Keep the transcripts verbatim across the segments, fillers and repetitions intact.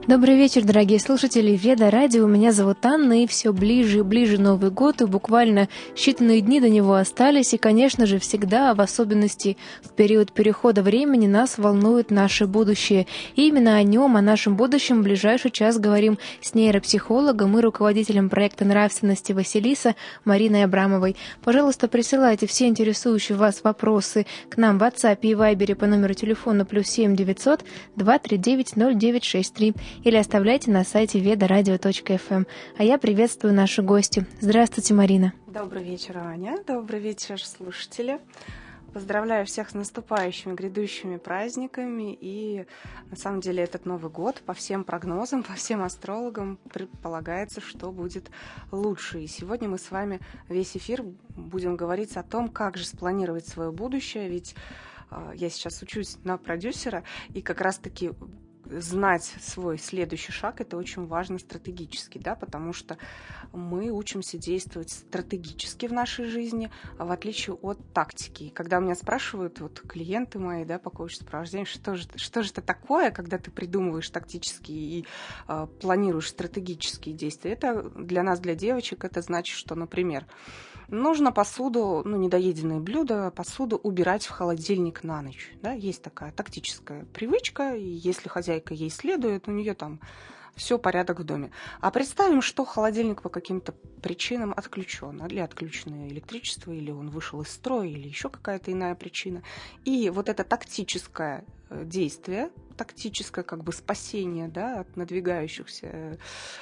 Добрый вечер, дорогие слушатели Веда Радио. Меня зовут Анна, и все ближе и ближе Новый год, и буквально считанные дни до него остались. И, конечно же, всегда, в особенности в период перехода времени, нас волнует наше будущее. И именно о нем, о нашем будущем, в ближайший час говорим с нейропсихологом и руководителем проекта нравственности Василиса Мариной Абрамовой. Пожалуйста, присылайте все интересующие вас вопросы к нам в WhatsApp и Viber по номеру телефона плюс семь девятьсот два три девять ноль девять шесть три или оставляйте на сайте веда радио точка эф эм. А я приветствую нашу гостью. Здравствуйте, Марина. Добрый вечер, Аня. Добрый вечер, слушатели. Поздравляю всех с наступающими, грядущими праздниками. И на самом деле этот Новый год по всем прогнозам, по всем астрологам предполагается, что будет лучше. И сегодня мы с вами весь эфир будем говорить о том, как же спланировать свое будущее. Ведь э, я сейчас учусь на продюсера, и как раз-таки знать свой следующий шаг — это очень важно стратегически, да, потому что мы учимся действовать стратегически в нашей жизни, в отличие от тактики. И когда меня спрашивают вот клиенты мои, да, по коуч-сопровождению, что же, что же это такое, когда ты придумываешь тактические и э, планируешь стратегические действия, это для нас, для девочек, это значит, что, например, нужно посуду, ну, недоеденные блюда, посуду убирать в холодильник на ночь. Да? Есть такая тактическая привычка, и если хозяйка ей следует, у нее там все порядок в доме. А представим, что холодильник по каким-то причинам отключен, или отключено электричество, или он вышел из строя, или еще какая-то иная причина. И вот это тактическое действие, тактическое как бы спасение, да, от надвигающихся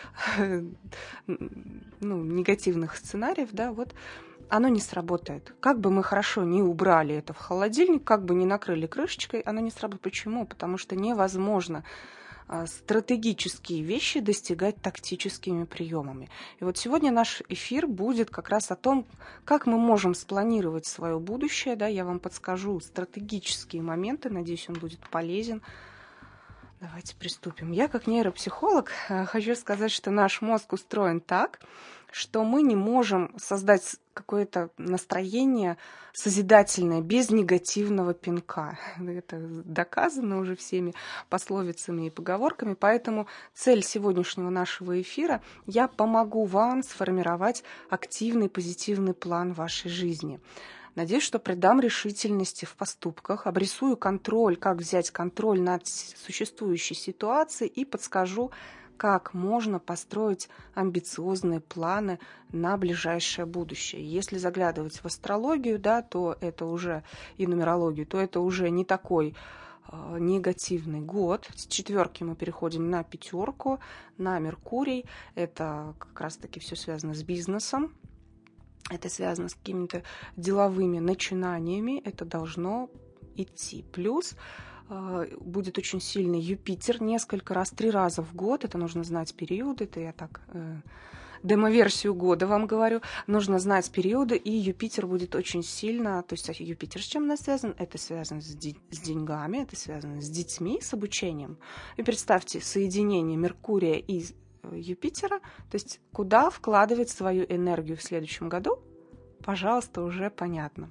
ну, негативных сценариев, да, вот оно не сработает. Как бы мы хорошо не убрали это в холодильник, как бы не накрыли крышечкой, оно не сработает. Почему? Потому что невозможно стратегические вещи достигать тактическими приемами. И вот сегодня наш эфир будет как раз о том, как мы можем спланировать свое будущее. Да, я вам подскажу стратегические моменты, надеюсь, он будет полезен. Давайте приступим. Я как нейропсихолог хочу сказать, что наш мозг устроен так, что мы не можем создать какое-то настроение созидательное без негативного пинка. Это доказано уже всеми пословицами и поговорками, поэтому цель сегодняшнего нашего эфира — я помогу вам сформировать активный позитивный план вашей жизни. Надеюсь, что придам решительности в поступках, обрисую контроль, как взять контроль над существующей ситуацией и подскажу, как можно построить амбициозные планы на ближайшее будущее. Если заглядывать в астрологию, да, то это уже и нумерологию, то это уже не такой э, негативный год. С четверки мы переходим на пятерку, на Меркурий. Это как раз-таки все связано с бизнесом. Это связано с какими-то деловыми начинаниями. Это должно идти. Плюс будет очень сильный Юпитер несколько раз, три раза в год. Это нужно знать периоды. Это я так э, демо-версию года вам говорю. Нужно знать периоды, и Юпитер будет очень сильно. То есть Юпитер с чем у нас связан? Это связано с, де- с деньгами, это связано с детьми, с обучением. И представьте соединение Меркурия и Юпитера, то есть куда вкладывать свою энергию в следующем году, пожалуйста, уже понятно.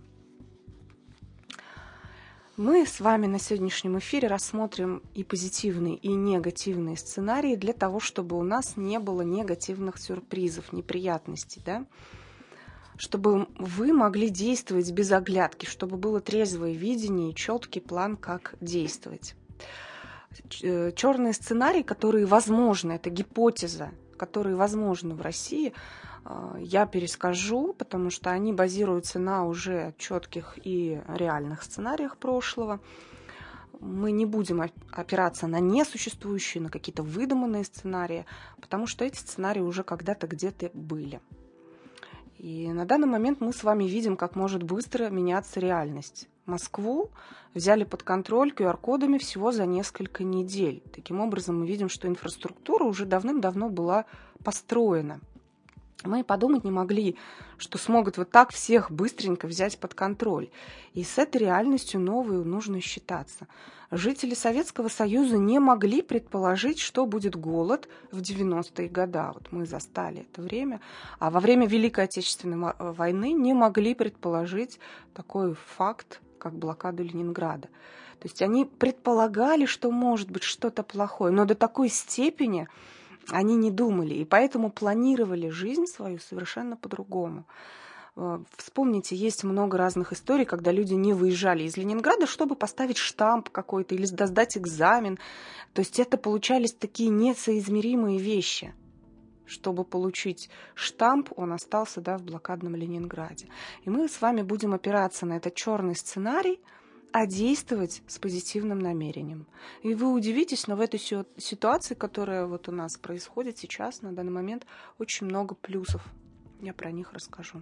Мы с вами на сегодняшнем эфире рассмотрим и позитивные, и негативные сценарии для того, чтобы у нас не было негативных сюрпризов, неприятностей, да? Чтобы вы могли действовать без оглядки, чтобы было трезвое видение и четкий план, как действовать. Черные сценарии, которые возможны, это гипотеза, которые возможны в России, я перескажу, потому что они базируются на уже четких и реальных сценариях прошлого. Мы не будем опираться на несуществующие, на какие-то выдуманные сценарии, потому что эти сценарии уже когда-то где-то были. И на данный момент мы с вами видим, как может быстро меняться реальность. Москву взяли под контроль ку ар кодами всего за несколько недель. Таким образом, мы видим, что инфраструктура уже давным-давно была построена. Мы и подумать не могли, что смогут вот так всех быстренько взять под контроль. И с этой реальностью новой нужно считаться. Жители Советского Союза не могли предположить, что будет голод в девяностые годы. Вот мы застали это время. А во время Великой Отечественной войны не могли предположить такой факт, как блокаду Ленинграда. То есть они предполагали, что может быть что-то плохое, но до такой степени они не думали, и поэтому планировали жизнь свою совершенно по-другому. Вспомните, есть много разных историй, когда люди не выезжали из Ленинграда, чтобы поставить штамп какой-то или сдать экзамен. То есть это получались такие несоизмеримые вещи. Чтобы получить штамп, он остался, да, в блокадном Ленинграде. И мы с вами будем опираться на этот черный сценарий, а действовать с позитивным намерением. И вы удивитесь, но в этой ситуации, которая вот у нас происходит сейчас, на данный момент, очень много плюсов. Я про них расскажу.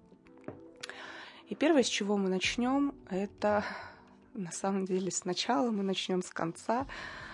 И первое, с чего мы начнем, это на самом деле сначала мы начнем с конца.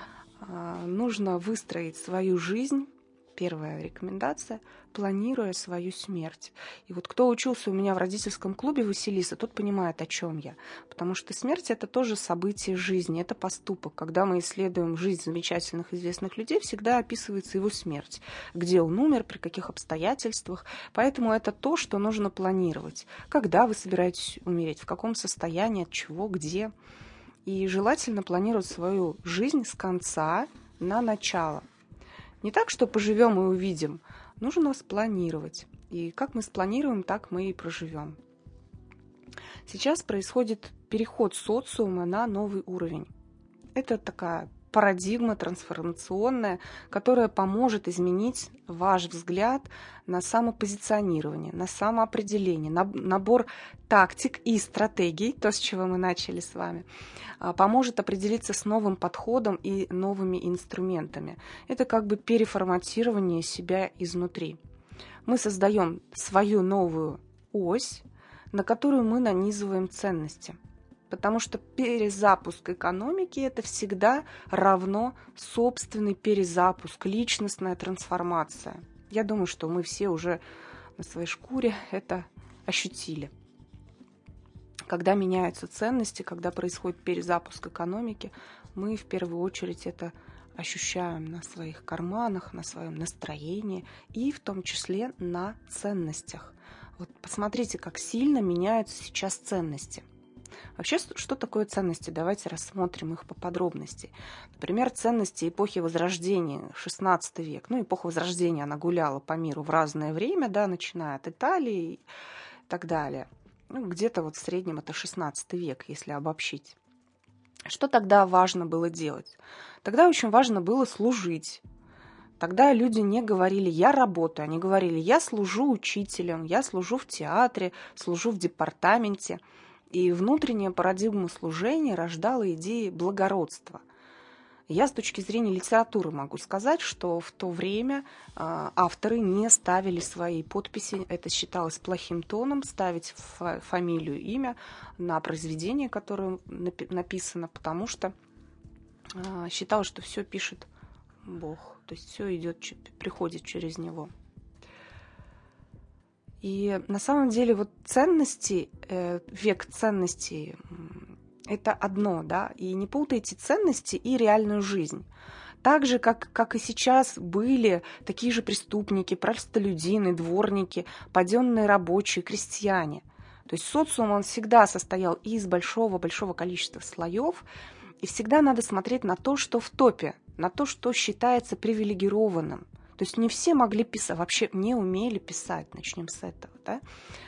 Нужно выстроить свою жизнь. Первая рекомендация, планируя свою смерть. И вот кто учился у меня в родительском клубе Василиса, тот понимает, о чем я. Потому что смерть — это тоже событие жизни, это поступок. Когда мы исследуем жизнь замечательных известных людей, всегда описывается его смерть. Где он умер, при каких обстоятельствах. Поэтому это то, что нужно планировать. Когда вы собираетесь умереть, в каком состоянии, от чего, где. И желательно планировать свою жизнь с конца на начало. Не так, что поживем и увидим. Нужно спланировать. И как мы спланируем, так мы и проживем. Сейчас происходит переход социума на новый уровень. Это такая парадигма трансформационная, которая поможет изменить ваш взгляд на самопозиционирование, на самоопределение, на набор тактик и стратегий, то, с чего мы начали с вами, поможет определиться с новым подходом и новыми инструментами. Это как бы переформатирование себя изнутри. Мы создаем свою новую ось, на которую мы нанизываем ценности. Потому что перезапуск экономики – это всегда равно собственный перезапуск, личностная трансформация. Я думаю, что мы все уже на своей шкуре это ощутили. Когда меняются ценности, когда происходит перезапуск экономики, мы в первую очередь это ощущаем на своих карманах, на своем настроении и в том числе на ценностях. Вот посмотрите, как сильно меняются сейчас ценности. Вообще, что такое ценности? Давайте рассмотрим их поподробности. Например, ценности эпохи Возрождения, шестнадцатый век. Ну, эпоха Возрождения, она гуляла по миру в разное время, да, начиная от Италии и так далее. Ну, где-то вот в среднем это шестнадцатый век, если обобщить. Что тогда важно было делать? Тогда очень важно было служить. Тогда люди не говорили «я работаю», они говорили «я служу учителем», «я служу в театре», «служу в департаменте». И внутренняя парадигма служения рождала идеи благородства. Я с точки зрения литературы могу сказать, что в то время э, авторы не ставили свои подписи. Это считалось плохим тоном, ставить фа- фамилию, имя на произведение, которое напи- написано, потому что э, считалось, что все пишет Бог. То есть все идет, приходит через него. И на самом деле вот ценности, э, век ценностей – это одно, да, и не путайте ценности и реальную жизнь. Так же, как, как и сейчас были такие же преступники, простолюдины, дворники, паденные рабочие, крестьяне. То есть социум, он всегда состоял из большого-большого количества слоев, и всегда надо смотреть на то, что в топе, на то, что считается привилегированным. То есть не все могли писать, вообще не умели писать, начнем с этого. Да?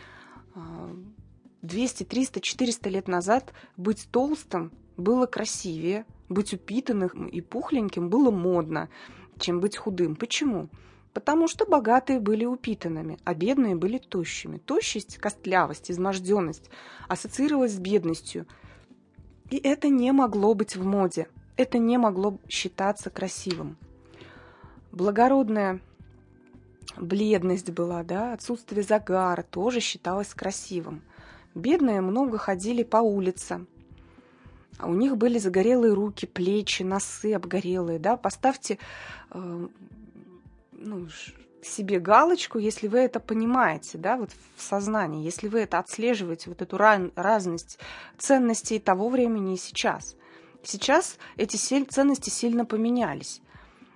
двести, триста, четыреста лет назад быть толстым было красивее, быть упитанным и пухленьким было модно, чем быть худым. Почему? Потому что богатые были упитанными, а бедные были тощими. Тощесть, костлявость, изможденность ассоциировалась с бедностью. И это не могло быть в моде, это не могло считаться красивым. Благородная бледность была, да, отсутствие загара тоже считалось красивым. Бедные много ходили по улицам. А у них были загорелые руки, плечи, носы обгорелые. Да? Поставьте э, ну, себе галочку, если вы это понимаете, да, вот в сознании, если вы это отслеживаете, вот эту разность ценностей того времени и сейчас. Сейчас эти ценности сильно поменялись.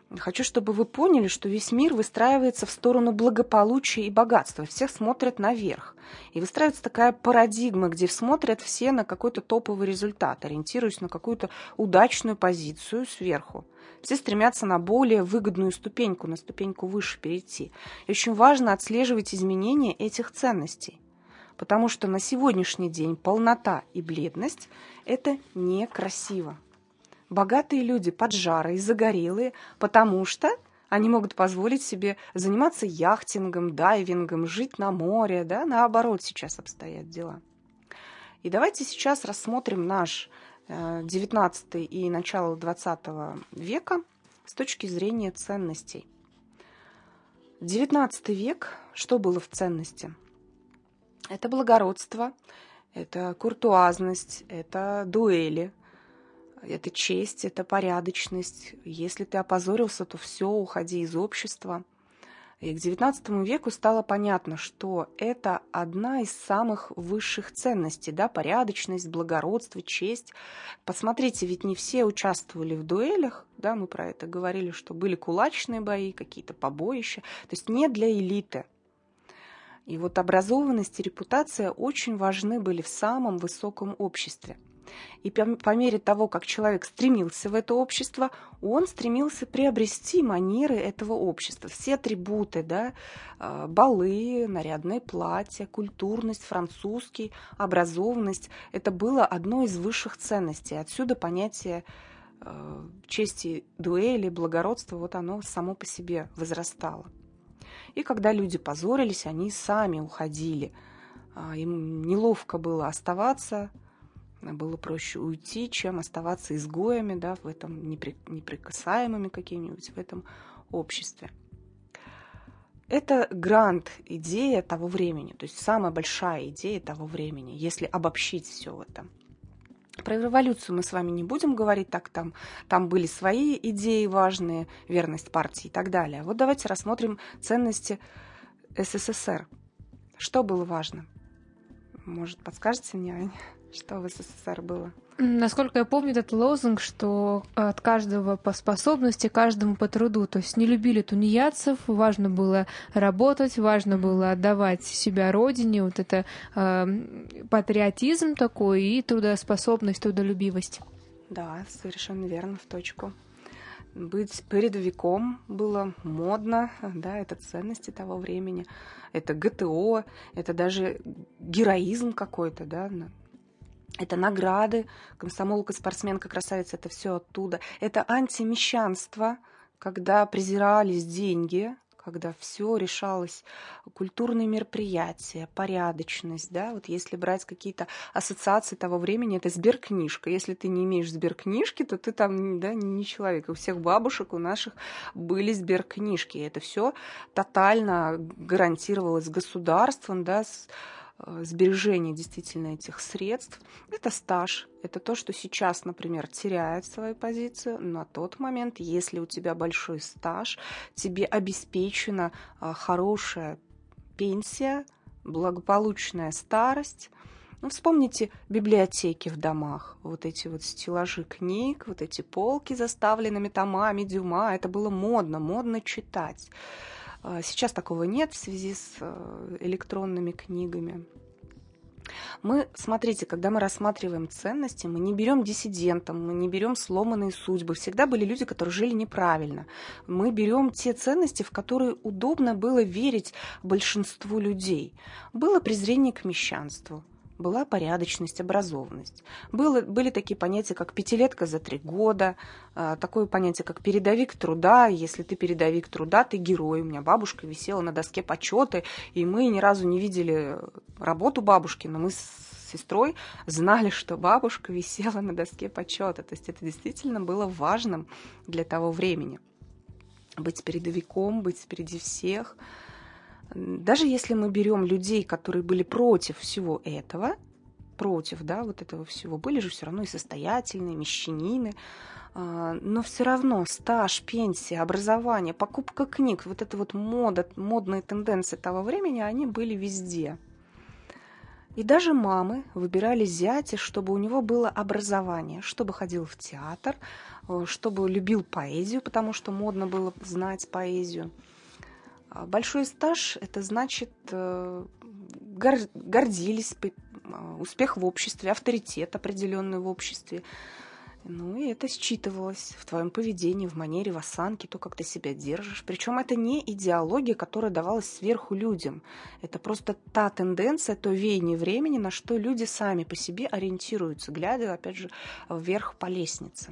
Хочу, чтобы вы поняли, что весь мир выстраивается в сторону благополучия и богатства. Всех смотрят наверх. И выстраивается такая парадигма, где смотрят все на какой-то топовый результат, ориентируясь на какую-то удачную позицию сверху. Все стремятся на более выгодную ступеньку, на ступеньку выше перейти. И очень важно отслеживать изменения этих ценностей. Потому что на сегодняшний день полнота и бледность – это некрасиво. Богатые люди поджарые, загорелые, потому что они могут позволить себе заниматься яхтингом, дайвингом, жить на море, да, наоборот сейчас обстоят дела. И давайте сейчас рассмотрим наш девятнадцатый и начало двадцатого века с точки зрения ценностей. девятнадцатый век, что было в ценности? Это благородство, это куртуазность, это дуэли. Это честь, это порядочность. Если ты опозорился, то все, уходи из общества. И к девятнадцатому веку стало понятно, что это одна из самых высших ценностей, да, порядочность, благородство, честь. Посмотрите, ведь не все участвовали в дуэлях, да, мы про это говорили, что были кулачные бои, какие-то побоища, то есть не для элиты. И вот образованность и репутация очень важны были в самом высоком обществе. И по мере того, как человек стремился в это общество, он стремился приобрести манеры этого общества. Все атрибуты, да, балы, нарядные платья, культурность, французский, образованность – это было одной из высших ценностей. Отсюда понятие чести, дуэли, благородства, вот оно само по себе возрастало. И когда люди позорились, они сами уходили. Им неловко было оставаться, было проще уйти, чем оставаться изгоями, да, в этом неприкасаемыми какими-нибудь в этом обществе. Это гранд-идея того времени, то есть самая большая идея того времени, если обобщить все это. Про революцию мы с вами не будем говорить, так там, там были свои идеи важные, верность партии и так далее. Вот давайте рассмотрим ценности СССР. Что было важно? Может, подскажете мне, Аня, что в СССР было? Насколько я помню, этот лозунг, что от каждого по способности, каждому по труду. То есть не любили тунеядцев, важно было работать, важно было отдавать себя родине. Вот это э, патриотизм такой и трудоспособность, трудолюбивость. Да, совершенно верно, в точку. Быть передовиком было модно, да, это ценности того времени. Это ГТО, это даже героизм какой-то, да, это награды, комсомолка, спортсменка, красавица, это все оттуда. Это антимещанство, когда презирались деньги, когда все решалось, культурные мероприятия, порядочность, да, вот если брать какие-то ассоциации того времени, это сберкнижка. Если ты не имеешь сберкнижки, то ты там, да, не человек. У всех бабушек, у наших были сберкнижки. Это все тотально гарантировалось государством, да, с сбережение действительно этих средств. Это стаж, это то, что сейчас, например, теряет свою позицию. На тот момент, если у тебя большой стаж, тебе обеспечена хорошая пенсия, благополучная старость. Ну, вспомните библиотеки в домах, вот эти вот стеллажи книг, вот эти полки заставленными томами Дюма. Это было модно, модно читать. Сейчас такого нет в связи с электронными книгами. Мы, смотрите, когда мы рассматриваем ценности, мы не берем диссидентов, мы не берем сломанные судьбы. Всегда были люди, которые жили неправильно. Мы берем те ценности, в которые удобно было верить большинству людей. Было презрение к мещанству. Была порядочность, образованность. Было, были такие понятия, как пятилетка за три года, а, такое понятие, как передовик труда. Если ты передовик труда, ты герой. У меня бабушка висела на доске почета, и мы ни разу не видели работу бабушки, но мы с сестрой знали, что бабушка висела на доске почета. То есть это действительно было важным для того времени. Быть передовиком, быть впереди всех. Даже если мы берем людей, которые были против всего этого, против, да, вот этого всего, были же все равно и состоятельные, мещанины, но все равно стаж, пенсия, образование, покупка книг, вот эта вот мода, модные тенденции того времени, они были везде. И даже мамы выбирали зятя, чтобы у него было образование, чтобы ходил в театр, чтобы любил поэзию, потому что модно было знать поэзию. Большой стаж – это значит гордились, успех в обществе, авторитет определенный в обществе. Ну и это считывалось в твоем поведении, в манере, в осанке, то, как ты себя держишь. Причем это не идеология, которая давалась сверху людям. Это просто та тенденция, то веяние времени, на что люди сами по себе ориентируются, глядя, опять же, вверх по лестнице.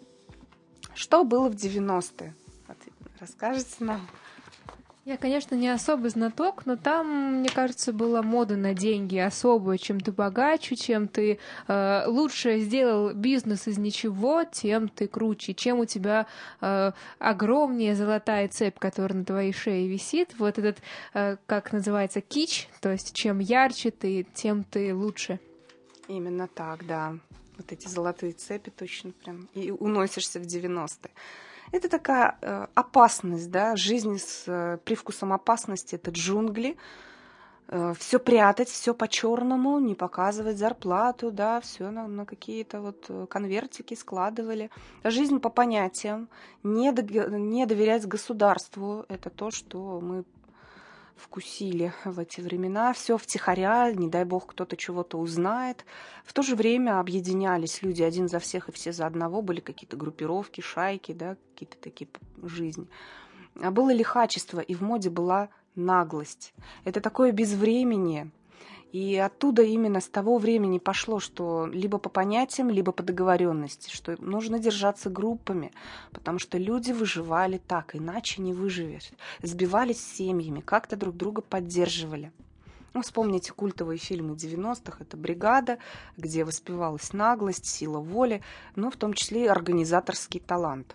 Что было в девяностые? Расскажите нам. Я, конечно, не особый знаток, но там, мне кажется, была мода на деньги особая. Чем ты богаче, чем ты э, лучше сделал бизнес из ничего, тем ты круче. Чем у тебя э, огромнее золотая цепь, которая на твоей шее висит, вот этот, э, как называется, кич, то есть чем ярче ты, тем ты лучше. Именно так, да. Вот эти золотые цепи точно прям. И уносишься в девяностые. Это такая э, опасность, да, жизнь с э, привкусом опасности, это джунгли. Э, все прятать, все по-черному, не показывать зарплату, да, все на, на какие-то вот конвертики складывали. Жизнь по понятиям, не, до, не доверять государству, это то, что мы вкусили в эти времена. Все втихаря, не дай бог кто-то чего-то узнает. В то же время объединялись люди один за всех и все за одного. Были какие-то группировки, шайки, да, какие-то такие жизни. А было лихачество, и в моде была наглость. Это такое безвременье. И оттуда именно с того времени пошло, что либо по понятиям, либо по договоренности, что нужно держаться группами, потому что люди выживали так, иначе не выживешь. Сбивались семьями, как-то друг друга поддерживали. Ну, вспомните культовые фильмы девяностых, это «Бригада», где воспевалась наглость, сила воли, но в том числе и организаторский талант.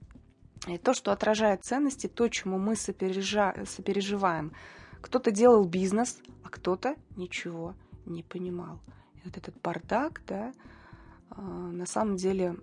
И то, что отражает ценности, то, чему мы сопережа... сопереживаем. Кто-то делал бизнес, а кто-то ничего не понимал. И вот этот бардак, да, на самом деле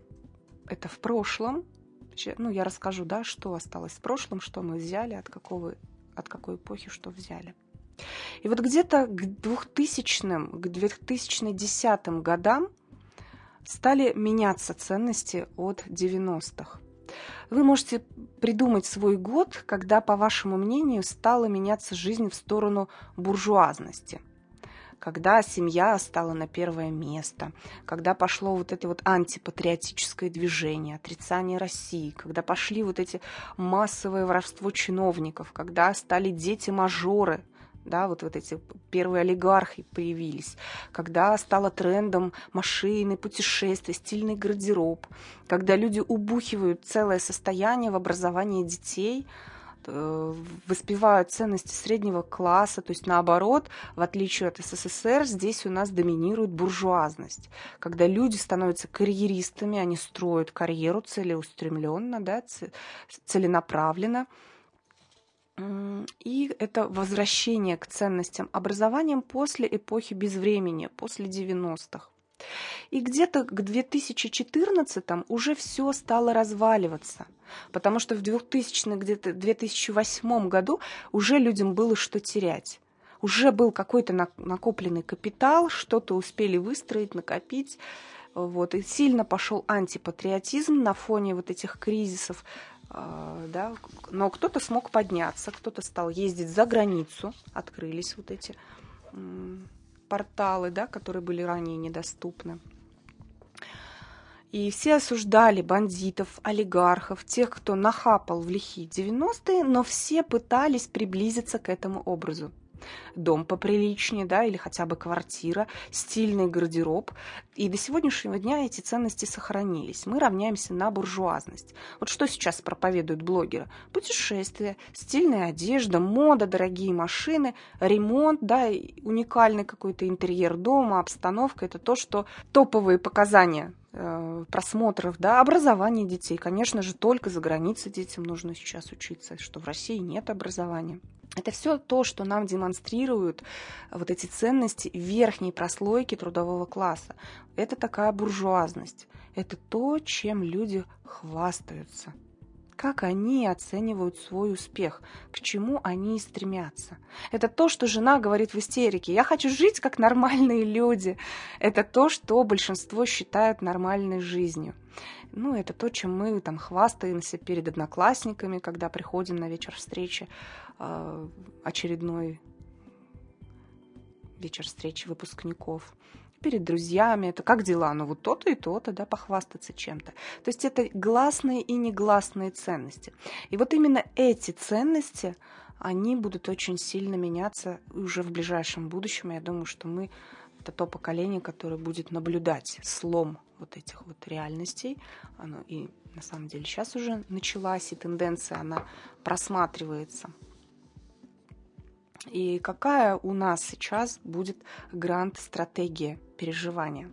это в прошлом. Ну, я расскажу, да, что осталось в прошлом, что мы взяли, от какого, от какой эпохи что взяли. И вот где-то к двухтысячным, к две тысячи десятым годам стали меняться ценности от девяностых. Вы можете придумать свой год, когда, по вашему мнению, стала меняться жизнь в сторону буржуазности, когда семья стала на первое место, когда пошло вот это вот антипатриотическое движение, отрицание России, когда пошли вот эти массовое воровство чиновников, когда стали дети-мажоры, да, вот, вот эти первые олигархи появились, когда стало трендом машины, путешествия, стильный гардероб, когда люди убухивают целое состояние в образовании детей, воспевают ценности среднего класса, то есть наоборот, в отличие от СССР, здесь у нас доминирует буржуазность, когда люди становятся карьеристами, они строят карьеру целеустремленно, да, целенаправленно. И это возвращение к ценностям образования после эпохи безвремени, после девяностых. И где-то к две тысячи четырнадцатому уже все стало разваливаться, потому что в двухтысячном, где-то две тысячи восьмом году уже людям было что терять. Уже был какой-то накопленный капитал, что-то успели выстроить, накопить. Вот, и сильно пошел антипатриотизм на фоне вот этих кризисов. Да, но кто-то смог подняться, кто-то стал ездить за границу, открылись вот эти м, порталы, да, которые были ранее недоступны. И все осуждали бандитов, олигархов, тех, кто нахапал в лихие девяностые, но все пытались приблизиться к этому образу. Дом поприличнее, да, или хотя бы квартира, стильный гардероб. И до сегодняшнего дня эти ценности сохранились. Мы равняемся на буржуазность. Вот что сейчас проповедуют блогеры? Путешествия, стильная одежда, мода, дорогие машины, ремонт, да, уникальный какой-то интерьер дома, обстановка. Это то, что топовые показания э, просмотров, да, образование детей. Конечно же, только за границей детям нужно сейчас учиться, что в России нет образования. Это все то, что нам демонстрируют вот эти ценности верхней прослойки трудового класса. Это такая буржуазность. Это то, чем люди хвастаются. как они оценивают свой успех, к чему они стремятся. Это то, что жена говорит в истерике. Я хочу жить, как нормальные люди. Это то, что большинство считают нормальной жизнью. Ну, это то, чем мы там хвастаемся перед одноклассниками, когда приходим на вечер встречи, э, очередной вечер встречи выпускников. Перед друзьями, это как дела, ну вот то-то и то-то, да, похвастаться чем-то. То есть это гласные и негласные ценности. И вот именно эти ценности, они будут очень сильно меняться уже в ближайшем будущем. Я думаю, что мы, это то поколение, которое будет наблюдать слом вот этих вот реальностей. Оно и на самом деле сейчас уже началась, и тенденция, она просматривается. И какая у нас сейчас будет гранд-стратегия переживания?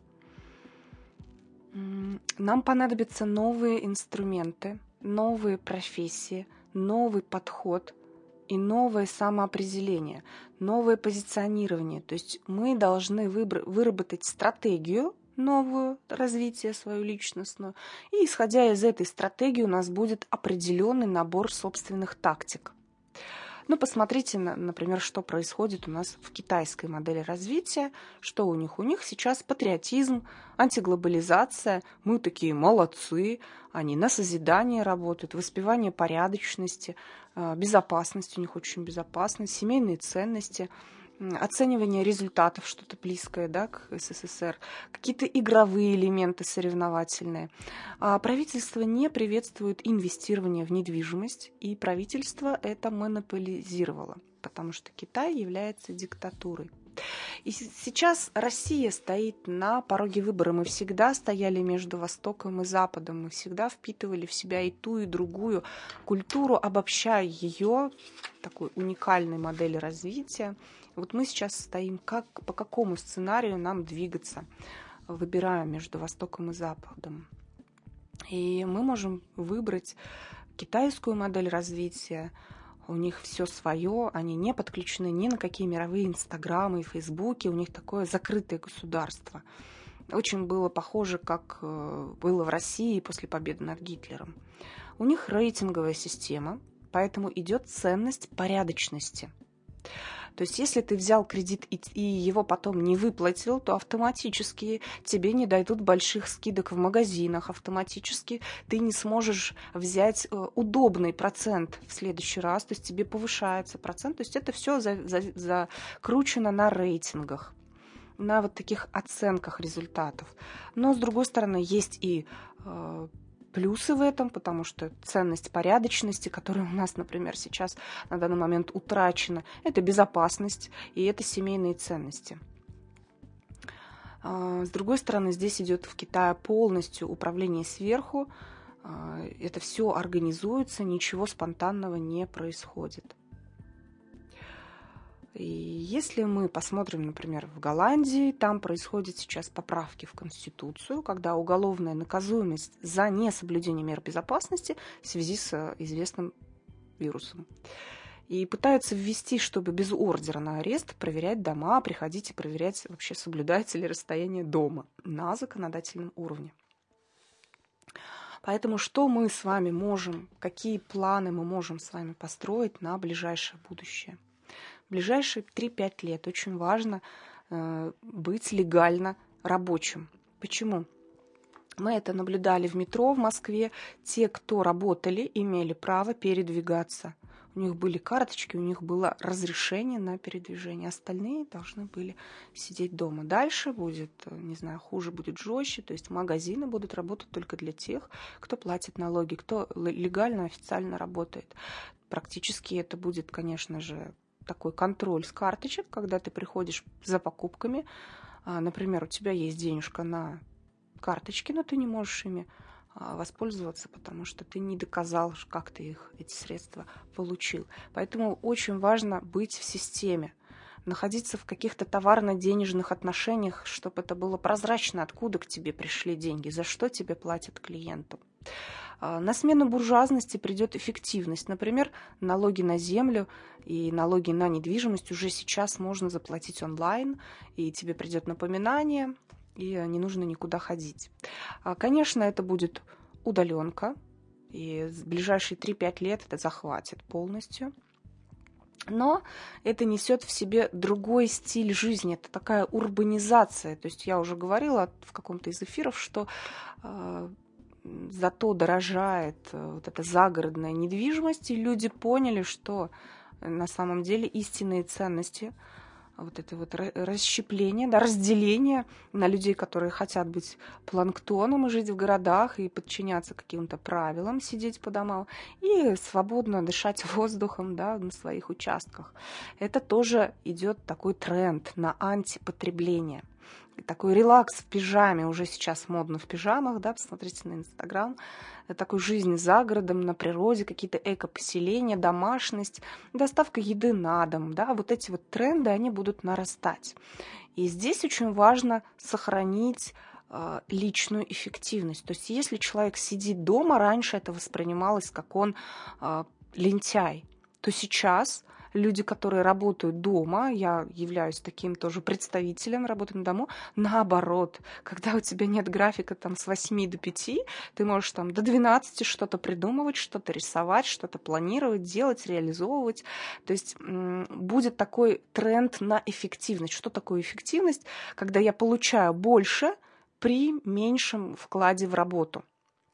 Нам понадобятся новые инструменты, новые профессии, новый подход и новое самоопределение, новое позиционирование. То есть мы должны выбр- выработать стратегию новую, развитие свою личностную, и исходя из этой стратегии у нас будет определенный набор собственных тактик. Ну, посмотрите, например, что происходит у нас в китайской модели развития. Что у них? У них сейчас патриотизм, антиглобализация. Мы такие молодцы. Они на созидание работают, воспевание порядочности, безопасность у них очень безопасна, семейные ценности, оценивание результатов, что-то близкое, да, к СССР, какие-то игровые элементы соревновательные. А правительство не приветствует инвестирование в недвижимость, и правительство это монополизировало, потому что Китай является диктатурой. И сейчас Россия стоит на пороге выбора. Мы всегда стояли между Востоком и Западом. Мы всегда впитывали в себя и ту, и другую культуру, обобщая ее в такой уникальной модели развития. Вот мы сейчас стоим, как, по какому сценарию нам двигаться, выбирая между Востоком и Западом. И мы можем выбрать китайскую модель развития. У них все свое, они не подключены ни на какие мировые инстаграмы и фейсбуки, у них такое закрытое государство. Очень было похоже, как было в России после победы над Гитлером. У них рейтинговая система, поэтому идет ценность порядочности. То есть, если ты взял кредит и, и его потом не выплатил, то автоматически тебе не дойдут больших скидок в магазинах, автоматически ты не сможешь взять э, удобный процент в следующий раз, то есть тебе повышается процент, то есть это все за, за, закручено на рейтингах, на вот таких оценках результатов. Но, с другой стороны, есть и э, плюсы в этом, потому что ценность порядочности, которая у нас, например, сейчас на данный момент утрачена, это безопасность и это семейные ценности. С другой стороны, здесь идет в Китае полностью управление сверху, это все организуется, ничего спонтанного не происходит. И если мы посмотрим, например, в Голландии, там происходят сейчас поправки в Конституцию, когда уголовная наказуемость за несоблюдение мер безопасности в связи с известным вирусом. И пытаются ввести, чтобы без ордера на арест проверять дома, приходить и проверять, вообще соблюдается ли расстояние дома на законодательном уровне. Поэтому что мы с вами можем, какие планы мы можем с вами построить на ближайшее будущее? В ближайшие три-пять лет очень важно э, быть легально рабочим. Почему? Мы это наблюдали в метро в Москве. Те, кто работали, имели право передвигаться. У них были карточки, у них было разрешение на передвижение. Остальные должны были сидеть дома. Дальше будет, не знаю, хуже, будет жестче. То есть магазины будут работать только для тех, кто платит налоги, кто легально, официально работает. Практически это будет, конечно же, такой контроль с карточек, когда ты приходишь за покупками. Например, у тебя есть денежка на карточке, но ты не можешь ими воспользоваться, потому что ты не доказал, как ты их, эти средства получил. Поэтому очень важно быть в системе, находиться в каких-то товарно-денежных отношениях, чтобы это было прозрачно, откуда к тебе пришли деньги, за что тебе платят клиенту. На смену буржуазности придет эффективность. Например, налоги на землю и налоги на недвижимость уже сейчас можно заплатить онлайн, и тебе придет напоминание, и не нужно никуда ходить. Конечно, это будет удаленка, И в ближайшие три-пять лет это захватит полностью. Но это несет в себе другой стиль жизни, это такая урбанизация. То есть я уже говорила в каком-то из эфиров, что э, зато дорожает э, вот эта загородная недвижимость, и люди поняли, что на самом деле истинные ценности, вот это вот расщепление, да, разделение на людей, которые хотят быть планктоном и жить в городах и подчиняться каким-то правилам, сидеть по домам и свободно дышать воздухом, да, на своих участках. Это тоже идет такой тренд на антипотребление. Такой релакс в пижаме, уже сейчас модно в пижамах, да, посмотрите на Инстаграм. Такой жизнь за городом, на природе, какие-то эко-поселения, домашность, доставка еды на дом, да, вот эти вот тренды, они будут нарастать. И здесь очень важно сохранить э, личную эффективность. То есть если человек сидит дома, раньше это воспринималось как он э, лентяй, то сейчас люди, которые работают дома, я являюсь таким тоже представителем работы на дому, наоборот, когда у тебя нет графика там с восьми до пяти, ты можешь там до двенадцати что-то придумывать, что-то рисовать, что-то планировать, делать, реализовывать. То есть м- будет такой тренд на эффективность. Что такое эффективность? Когда я получаю больше при меньшем вкладе в работу.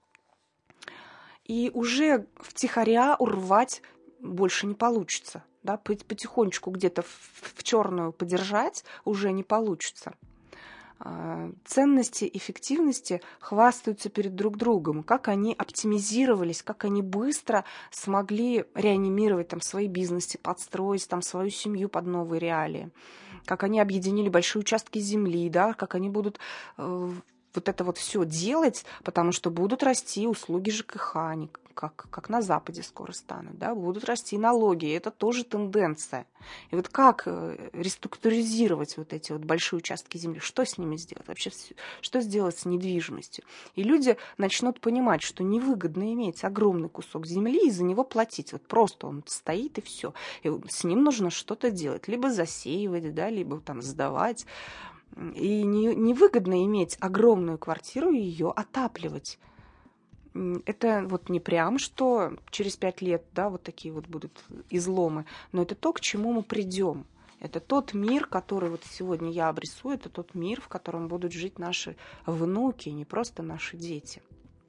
И уже втихаря урвать больше не получится. Да, потихонечку где-то в, в черную подержать уже не получится. Ценности эффективности хвастаются перед друг другом, как они оптимизировались, как они быстро смогли реанимировать там свои бизнесы, подстроить там свою семью под новые реалии, как они объединили большие участки земли, да, как они будут э, вот это вот все делать, потому что будут расти услуги ЖКХ, как, как на Западе скоро станут, да, будут расти налоги, это тоже тенденция. И вот как реструктуризировать вот эти вот большие участки земли, что с ними сделать, вообще что сделать с недвижимостью? И люди начнут понимать, что невыгодно иметь огромный кусок земли и за него платить, вот просто он стоит и все, и с ним нужно что-то делать, либо засеивать, да, либо там сдавать. И не, невыгодно иметь огромную квартиру и ее отапливать. Это вот не прям, что через пять лет, да, вот такие вот будут изломы, но это то, к чему мы придем. Это тот мир, который вот сегодня я обрисую, это тот мир, в котором будут жить наши внуки, не просто наши дети.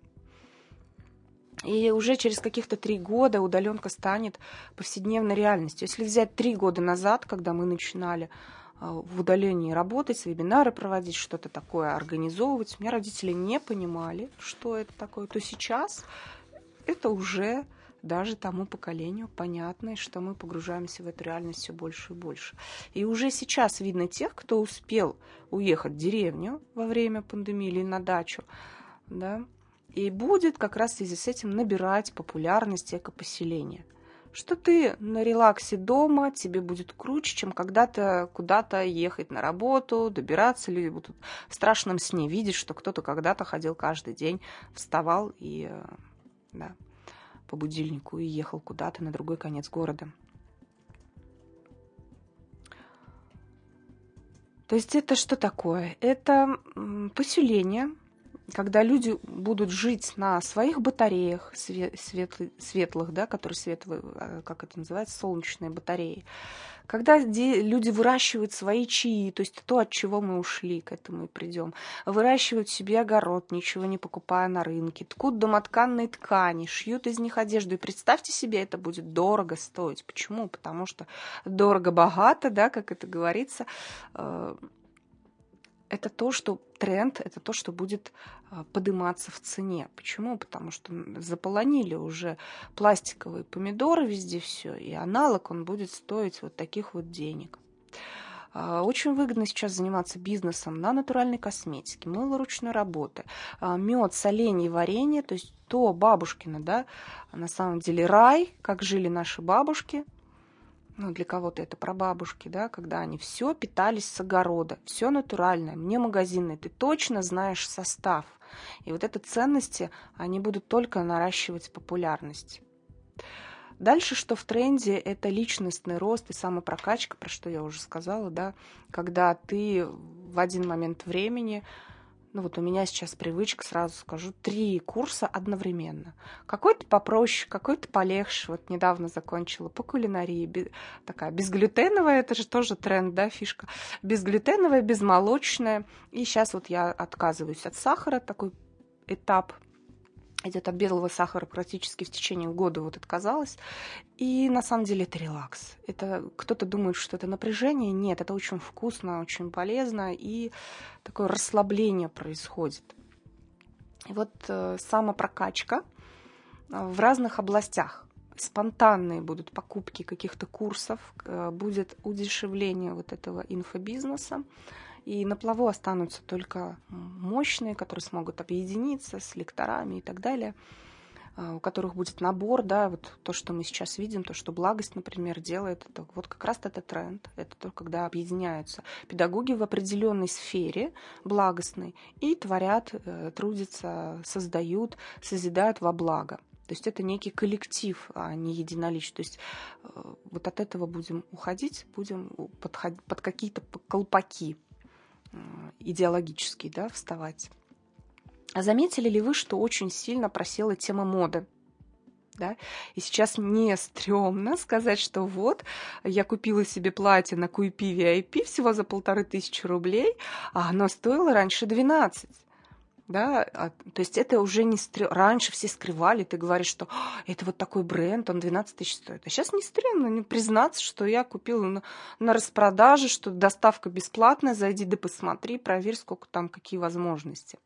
И уже через каких-то три года удаленка станет повседневной реальностью. Если взять три года назад, когда мы начинали в удалении работать, вебинары проводить, что-то такое организовывать, у меня родители не понимали, что это такое, то сейчас это уже даже тому поколению понятно, что мы погружаемся в эту реальность все больше и больше. И уже сейчас видно тех, кто успел уехать в деревню во время пандемии или на дачу, да, и будет как раз в связи с этим набирать популярность экопоселения. Что ты на релаксе дома, тебе будет круче, чем когда-то куда-то ехать на работу, добираться. Люди будут в страшном сне видеть, что кто-то когда-то ходил каждый день, вставал и, да, по будильнику и ехал куда-то на другой конец города. То есть это что такое? Это поселение, когда люди будут жить на своих батареях светлых, светлых, да, которые светлые, как это называется, солнечные батареи. Когда люди выращивают свои чаи, то есть то, от чего мы ушли, к этому и придем, выращивают себе огород, ничего не покупая на рынке, ткут домотканные ткани, шьют из них одежду. И представьте себе, это будет дорого стоить. Почему? Потому что дорого-богато, да, как это говорится, это то, что тренд, это то, что будет подниматься в цене. Почему? Потому что заполонили уже пластиковые помидоры везде все, и аналог, он будет стоить вот таких вот денег. Очень выгодно сейчас заниматься бизнесом на натуральной косметике, мыло ручной работы, мед, соленье, варенье, то есть то бабушкино, да, на самом деле рай, как жили наши бабушки. Ну, для кого-то это прабабушки, да, когда они все питались с огорода, все натуральное, не магазинное, ты точно знаешь состав. И вот эти ценности, они будут только наращивать популярность. Дальше, что в тренде, это личностный рост и самопрокачка, про что я уже сказала, да, когда ты в один момент времени, Ну вот у меня сейчас привычка, сразу скажу, три курса одновременно. Какой-то попроще, какой-то полегче. Вот недавно закончила по кулинарии. Бе- такая безглютеновая, это же тоже тренд, да, фишка. Безглютеновая, безмолочная. И сейчас вот я отказываюсь от сахара, такой этап идет от белого сахара практически в течение года вот отказалась. И на самом деле это релакс. Это кто-то думает, что это напряжение. Нет, это очень вкусно, очень полезно, и такое расслабление происходит. И вот э, самопрокачка в разных областях. Спонтанные будут покупки каких-то курсов, э, будет удешевление вот этого инфобизнеса. И на плаву останутся только мощные, которые смогут объединиться с лекторами и так далее, у которых будет набор, да, вот то, что мы сейчас видим, то, что Благость, например, делает, это вот как раз это тренд, это то, когда объединяются педагоги в определенной сфере благостной и творят, трудятся, создают, созидают во благо. То есть это некий коллектив, а не единоличный. То есть вот от этого будем уходить, будем подходить под какие-то колпаки идеологический, да, вставать. А заметили ли вы, что очень сильно просела тема моды? Да? И сейчас не стрёмно сказать, что вот, я купила себе платье на Куйпи ви ай пи всего за полторы тысячи рублей, а оно стоило раньше двенадцать. Да, а, то есть это уже не стрёмно. Раньше все скрывали, ты говоришь, что это вот такой бренд, он двенадцать тысяч стоит. А сейчас не стрёмно не признаться, что я купила на, на распродаже, что доставка бесплатная, зайди да посмотри, проверь, сколько там, какие возможности.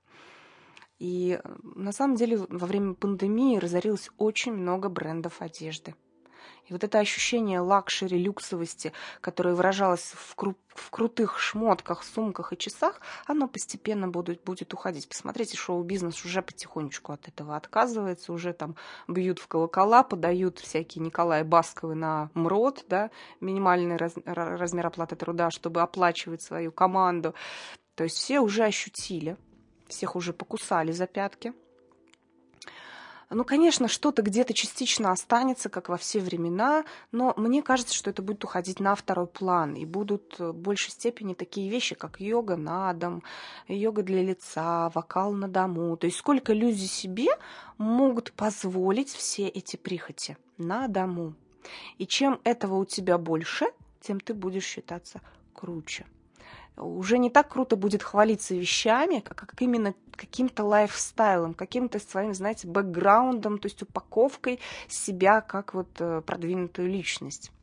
И на самом деле во время пандемии разорилось очень много брендов одежды. И вот это ощущение лакшери, люксовости, которое выражалось в, кру- в крутых шмотках, сумках и часах, оно постепенно будет, будет уходить. Посмотрите, шоу-бизнес уже потихонечку от этого отказывается, уже там бьют в колокола, подают всякие Николая Басковы на МРОТ, да, минимальный раз, размер оплаты труда, чтобы оплачивать свою команду. То есть все уже ощутили, всех уже покусали за пятки. Ну, конечно, что-то где-то частично останется, как во все времена, но мне кажется, что это будет уходить на второй план, и будут в большей степени такие вещи, как йога на дом, йога для лица, вокал на дому. То есть сколько люди себе могут позволить все эти прихоти на дому. И чем этого у тебя больше, тем ты будешь считаться круче. Уже не так круто будет хвалиться вещами, как, как именно каким-то лайфстайлом, каким-то своим, знаете, бэкграундом, то есть упаковкой себя как вот продвинутую личность.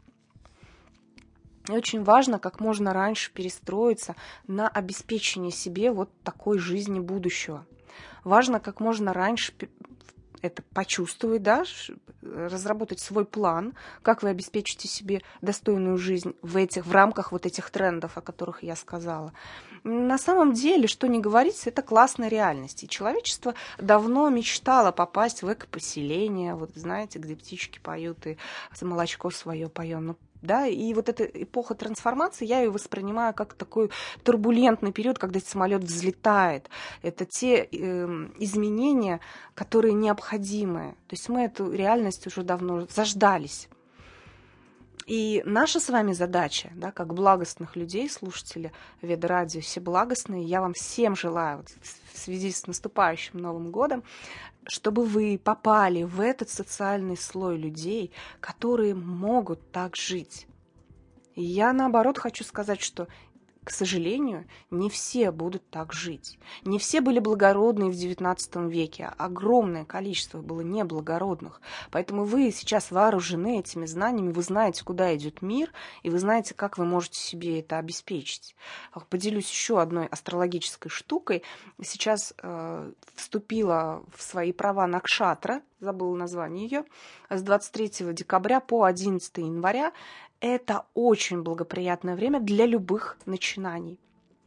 И очень важно как можно раньше перестроиться на обеспечение себе вот такой жизни будущего. Важно как можно раньше это почувствовать, да, разработать свой план, как вы обеспечите себе достойную жизнь в этих, в рамках вот этих трендов, о которых я сказала. На самом деле, что ни говорится, это классная реальность. И человечество давно мечтало попасть в экопоселение, вот знаете, где птички поют и молочко свое поем. Ну, да, и вот эта эпоха трансформации, я ее воспринимаю как такой турбулентный период, когда самолет взлетает. Это те э, изменения, которые необходимы. То есть мы эту реальность уже давно заждались. И наша с вами задача, да, как благостных людей, слушатели Веда-радио, все благостные, я вам всем желаю вот, в связи с наступающим Новым годом, чтобы вы попали в этот социальный слой людей, которые могут так жить. И я, наоборот, хочу сказать, что, к сожалению, не все будут так жить. Не все были благородные в девятнадцатом веке. Огромное количество было неблагородных. Поэтому вы сейчас вооружены этими знаниями, вы знаете, куда идет мир, и вы знаете, как вы можете себе это обеспечить. Поделюсь еще одной астрологической штукой. Сейчас э, вступила в свои права Накшатра, забыла название ее, с двадцать третьего декабря по одиннадцатого января. Это очень благоприятное время для любых начинаний.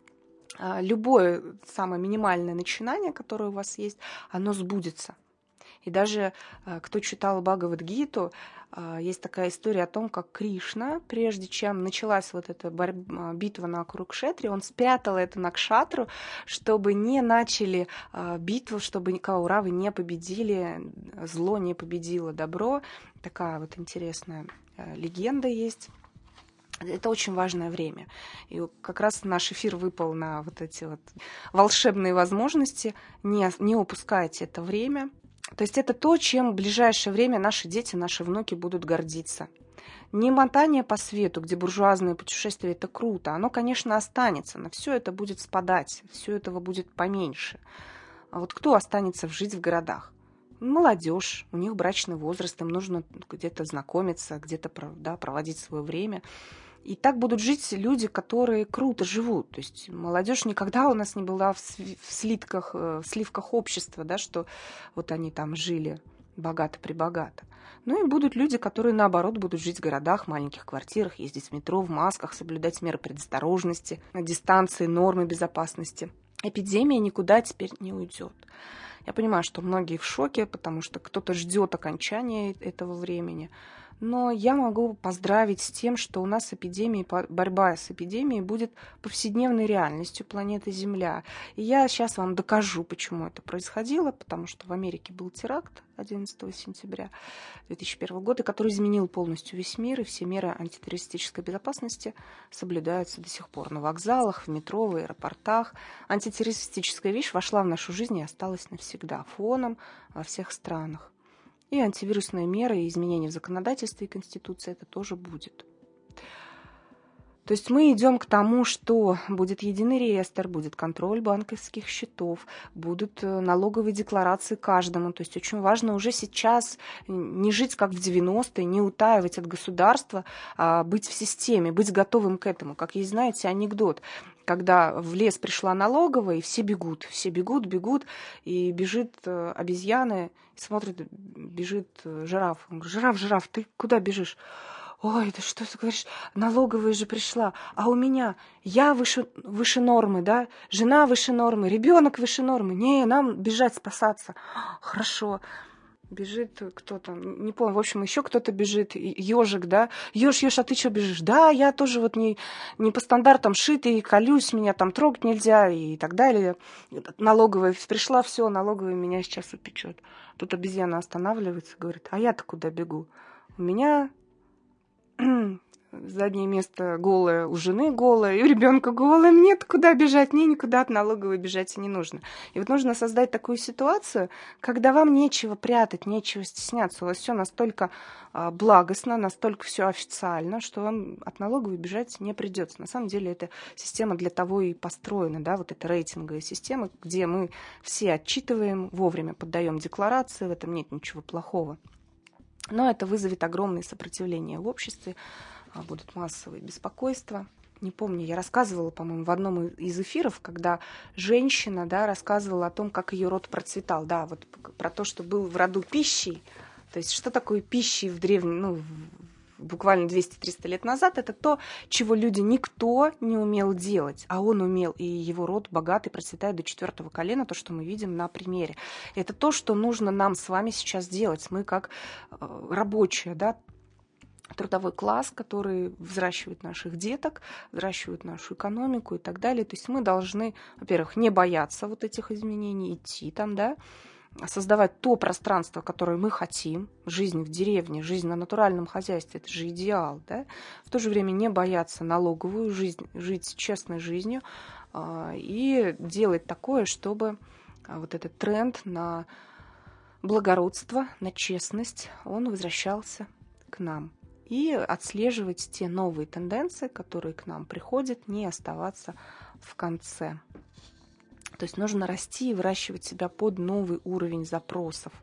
Любое самое минимальное начинание, которое у вас есть, оно сбудется. И даже кто читал Бхагавад-гиту, есть такая история о том, как Кришна, прежде чем началась вот эта борьба, битва на Курукшетре, он спрятал это Накшатру, чтобы не начали битву, чтобы Кауравы не победили, зло не победило добро. Такая вот интересная легенда есть. Это очень важное время. И как раз наш эфир выпал на вот эти вот волшебные возможности. Не, не упускайте это время. То есть это то, чем в ближайшее время наши дети, наши внуки будут гордиться. Не мотание по свету, где буржуазное путешествие – это круто. Оно, конечно, останется, но все это будет спадать, все этого будет поменьше. А вот кто останется жить в городах? Молодежь, у них брачный возраст, им нужно где-то знакомиться, где-то, да, проводить свое время. И так будут жить люди, которые круто живут. То есть молодежь никогда у нас не была в слитках, в сливках общества, да, что вот они там жили богато-пребогато. Ну и будут люди, которые, наоборот, будут жить в городах, маленьких квартирах, ездить в метро, в масках, соблюдать меры предосторожности, дистанции, нормы безопасности. Эпидемия никуда теперь не уйдет. Я понимаю, что многие в шоке, потому что кто-то ждет окончания этого времени. Но я могу поздравить с тем, что у нас эпидемия, борьба с эпидемией будет повседневной реальностью планеты Земля. И я сейчас вам докажу, почему это происходило, потому что в Америке был теракт одиннадцатого сентября две тысячи первого года, который изменил полностью весь мир, и все меры антитеррористической безопасности соблюдаются до сих пор на вокзалах, в метро, в аэропортах. Антитеррористическая вещь вошла в нашу жизнь и осталась навсегда фоном во всех странах. И антивирусные меры, и изменения в законодательстве и Конституции это тоже будет. То есть мы идем к тому, что будет единый реестр, будет контроль банковских счетов, будут налоговые декларации каждому. То есть очень важно уже сейчас не жить как в девяностые, не утаивать от государства, а быть в системе, быть готовым к этому. Как есть, знаете, анекдот, когда в лес пришла налоговая, и все бегут, все бегут, бегут, и бежит обезьяна, и смотрит, бежит жираф. Он говорит: жираф, жираф, ты куда бежишь? Ой, да что ты говоришь, налоговая же пришла, а у меня я выше, выше нормы, да, жена выше нормы, ребенок выше нормы. Не, нам бежать, спасаться. Хорошо. Бежит кто-то, не помню, в общем, еще кто-то бежит, ежик, да, еж, еж, а ты что бежишь? Да, я тоже вот не, не по стандартам шитый, колюсь, меня там трогать нельзя и так далее. Налоговая пришла, все, налоговая меня сейчас упечет. Тут обезьяна останавливается, говорит: а я-то куда бегу? У меня заднее место голое, у жены голое, и у ребенка голое, мне-то куда бежать, мне никуда от налоговой бежать и не нужно. И вот нужно создать такую ситуацию, когда вам нечего прятать, нечего стесняться, у вас все настолько а, благостно, настолько все официально, что вам от налоговой бежать не придется. На самом деле эта система для того и построена, да, вот эта рейтинговая система, где мы все отчитываем, вовремя поддаем декларации, в этом нет ничего плохого. Но это вызовет огромное сопротивление в обществе, будут массовые беспокойства. Не помню, я рассказывала, по-моему, в одном из эфиров, когда женщина, да, рассказывала о том, как ее род процветал. Да, вот про то, что был в роду пищей. То есть что такое пищей в древнем, ну, буквально двести-триста лет назад, это то, чего люди никто не умел делать, а он умел, и его род богатый, процветает до четвертого колена, то, что мы видим на примере. Это то, что нужно нам с вами сейчас делать. Мы как э, рабочие, да, трудовой класс, который взращивает наших деток, взращивает нашу экономику и так далее. То есть мы должны, во-первых, не бояться вот этих изменений, идти там, да, создавать то пространство, которое мы хотим, жизнь в деревне, жизнь на натуральном хозяйстве, это же идеал, да? В то же время не бояться налоговую жизнь, жить честной жизнью э, и делать такое, чтобы э, вот этот тренд на благородство, на честность, он возвращался к нам. И отслеживать те новые тенденции, которые к нам приходят, не оставаться в конце. То есть нужно расти и выращивать себя под новый уровень запросов.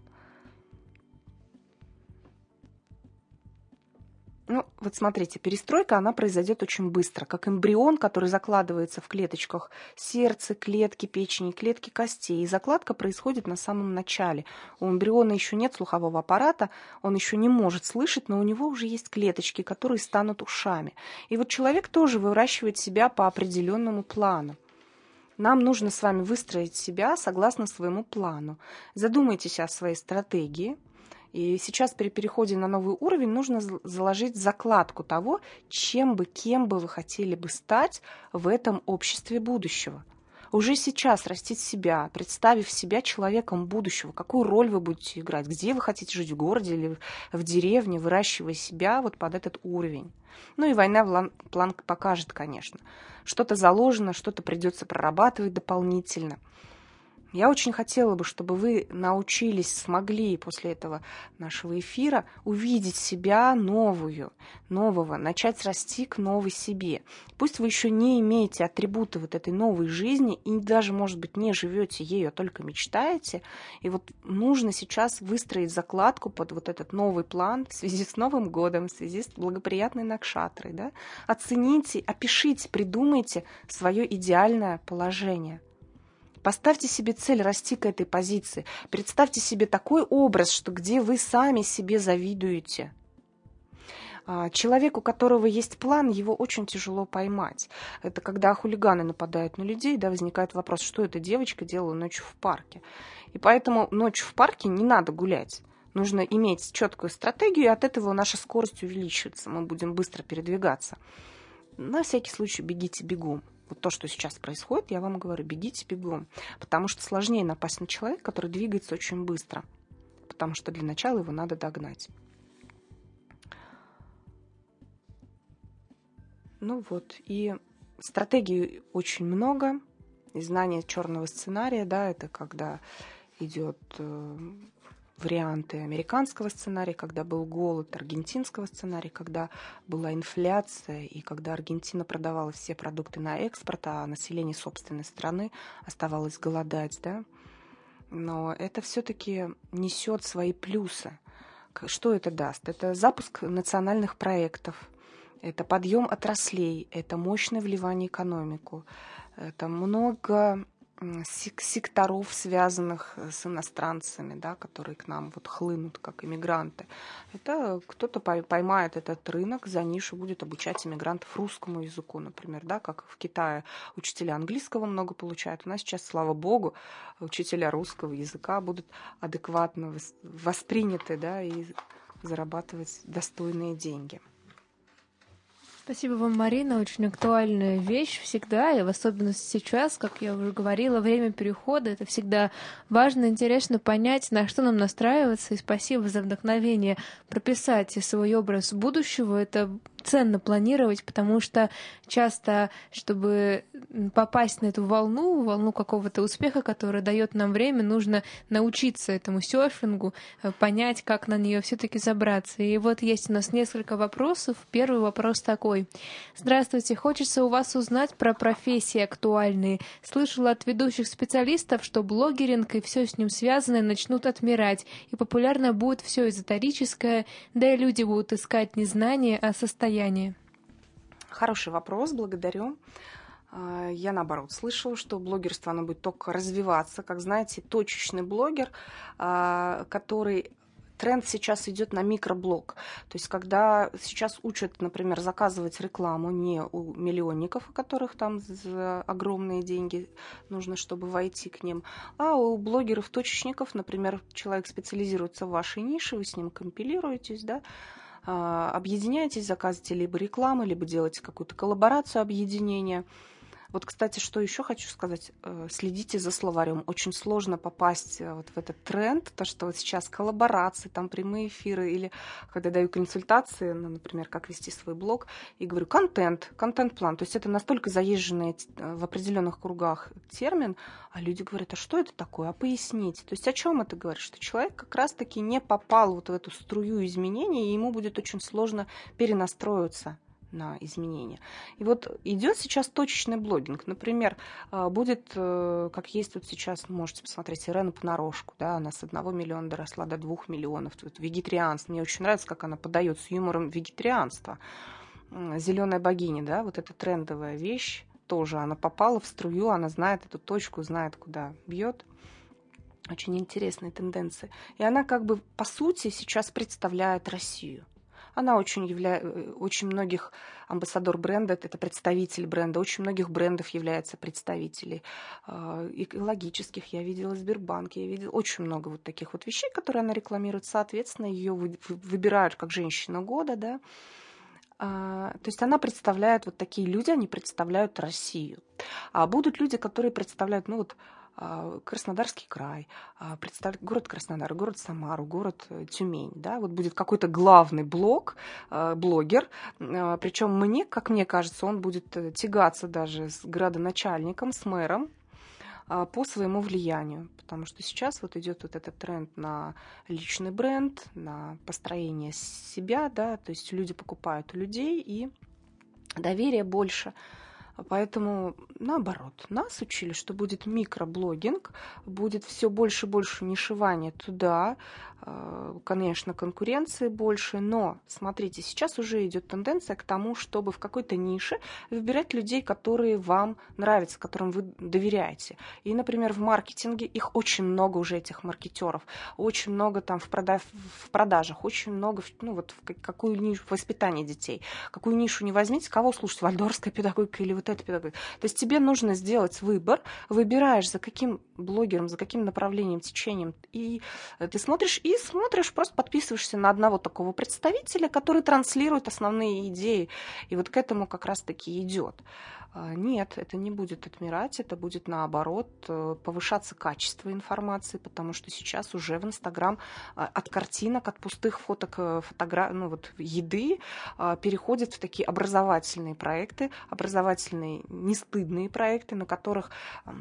Ну, вот смотрите, перестройка, она произойдет очень быстро, как эмбрион, который закладывается в клеточках сердца, клетки печени, клетки костей. И закладка происходит на самом начале. У эмбриона еще нет слухового аппарата, он еще не может слышать, но у него уже есть клеточки, которые станут ушами. И вот человек тоже выращивает себя по определенному плану. Нам нужно с вами выстроить себя согласно своему плану. Задумайтесь о своей стратегии. И сейчас при переходе на новый уровень нужно заложить закладку того, чем бы, кем бы вы хотели бы стать в этом обществе будущего. Уже сейчас растить себя, представив себя человеком будущего, какую роль вы будете играть, где вы хотите жить, в городе или в деревне, выращивая себя вот под этот уровень. Ну и война в план покажет, конечно. Что-то заложено, что-то придется прорабатывать дополнительно. Я очень хотела бы, чтобы вы научились, смогли после этого нашего эфира увидеть себя новую, нового, начать расти к новой себе. Пусть вы еще не имеете атрибуты вот этой новой жизни и даже, может быть, не живете ею, а только мечтаете. И вот нужно сейчас выстроить закладку под вот этот новый план в связи с Новым годом, в связи с благоприятной накшатрой. Да? Оцените, опишите, придумайте свое идеальное положение. Поставьте себе цель расти к этой позиции. Представьте себе такой образ, что где вы сами себе завидуете. Человек, у которого есть план, его очень тяжело поймать. Это когда хулиганы нападают на людей, да, возникает вопрос, что эта девочка делала ночью в парке. И поэтому ночью в парке не надо гулять. Нужно иметь четкую стратегию, и от этого наша скорость увеличивается. Мы будем быстро передвигаться. На всякий случай бегите бегом. Вот то, что сейчас происходит, я вам говорю, бегите бегом. Потому что сложнее напасть на человека, который двигается очень быстро. Потому что для начала его надо догнать. Ну вот, и стратегий очень много. И знание черного сценария, да, это когда идет э, варианты американского сценария, когда был голод, аргентинского сценария, когда была инфляция, и когда Аргентина продавала все продукты на экспорт, а население собственной страны оставалось голодать, да. Но это все-таки несет свои плюсы. Что это даст? Это запуск национальных проектов, это подъем отраслей, это мощное вливание в экономику, это много секторов, связанных с иностранцами, да, которые к нам вот хлынут как иммигранты. Это кто-то поймает этот рынок за нишу, будет обучать иммигрантов русскому языку, например, да, как в Китае учителя английского много получают. У нас сейчас, слава богу, учителя русского языка будут адекватно восприняты, да, и зарабатывать достойные деньги. Спасибо вам, Марина. Очень актуальная вещь всегда, и в особенности сейчас, как я уже говорила, время перехода. Это всегда важно, интересно понять, на что нам настраиваться. И спасибо за вдохновение прописать свой образ будущего. Это ценно планировать, потому что часто, чтобы попасть на эту волну, волну какого-то успеха, который дает нам время, нужно научиться этому серфингу, понять, как на нее все-таки забраться. И вот есть у нас несколько вопросов. Первый вопрос такой. Здравствуйте, хочется у вас узнать про профессии актуальные. Слышала от ведущих специалистов, что блогеринг и все с ним связанное начнут отмирать, и популярно будет все эзотерическое, да и люди будут искать не знания, а состояние. Хороший вопрос, благодарю. Я, наоборот, слышала, что блогерство оно будет только развиваться. Как знаете, точечный блогер, который... Тренд сейчас идет на микроблог. То есть, когда сейчас учат, например, заказывать рекламу не у миллионников, у которых там за огромные деньги нужно, чтобы войти к ним, а у блогеров-точечников, например, человек специализируется в вашей нише, вы с ним компилируетесь, да, объединяетесь, заказываете либо рекламу, либо делаете какую-то коллаборацию объединения. Вот, кстати, что еще хочу сказать, следите за словарем. Очень сложно попасть вот в этот тренд, то, что вот сейчас коллаборации, там прямые эфиры, или когда даю консультации, ну, например, как вести свой блог, и говорю контент, контент-план. То есть это настолько заезженный в определенных кругах термин, а люди говорят, а что это такое, а поясните. То есть о чем это говорит? Что человек как раз-таки не попал вот в эту струю изменений, и ему будет очень сложно перенастроиться на изменения. И вот идет сейчас точечный блогинг. Например, будет, как есть вот сейчас, можете посмотреть, Ирена понарошку, да, она с одного миллиона доросла до двух миллионов. Вот вегетарианство. Мне очень нравится, как она подает с юмором вегетарианство. Зеленая богиня, да, вот эта трендовая вещь тоже. Она попала в струю, она знает эту точку, знает, куда бьет. Очень интересные тенденции. И она как бы, по сути, сейчас представляет Россию. Она очень, явля... очень многих амбассадор бренда, это представитель бренда, очень многих брендов является представителей экологических. Я видела Сбербанк, я видела очень много вот таких вот вещей, которые она рекламирует. Соответственно, ее выбирают как женщина года, да. А, то есть она представляет, вот такие люди, они представляют Россию. А будут люди, которые представляют, ну вот, а, Краснодарский край, а, представляют город Краснодар, город Самару, город э, Тюмень, да, вот будет какой-то главный блог, а, блогер, а, причем мне, как мне кажется, он будет э, тягаться даже с градоначальником, с мэром, а, по своему влиянию, потому что сейчас вот идет вот этот тренд на личный бренд, на построение себя, да, то есть люди покупают у людей, и доверия больше. Поэтому, наоборот, нас учили, что будет микроблогинг, будет все больше и больше нишевания туда, э, конечно, конкуренции больше, но, смотрите, сейчас уже идет тенденция к тому, чтобы в какой-то нише выбирать людей, которые вам нравятся, которым вы доверяете. И, например, в маркетинге их очень много уже, этих маркетеров, очень много там в, прода- в продажах, очень много, ну вот в какую нишу, в воспитании детей, какую нишу не возьмите, кого слушать, вальдорфская педагогика или вот это педагогика. То есть тебе нужно сделать выбор, выбираешь, за каким блогером, за каким направлением, течением, и ты смотришь, и смотришь, просто подписываешься на одного такого представителя, который транслирует основные идеи, и вот к этому как раз-таки идет. Нет, это не будет отмирать, это будет, наоборот, повышаться качество информации, потому что сейчас уже в Инстаграм от картинок, от пустых фоток, фотогра... ну, вот, еды переходят в такие образовательные проекты, образовательные, нестыдные проекты, на которых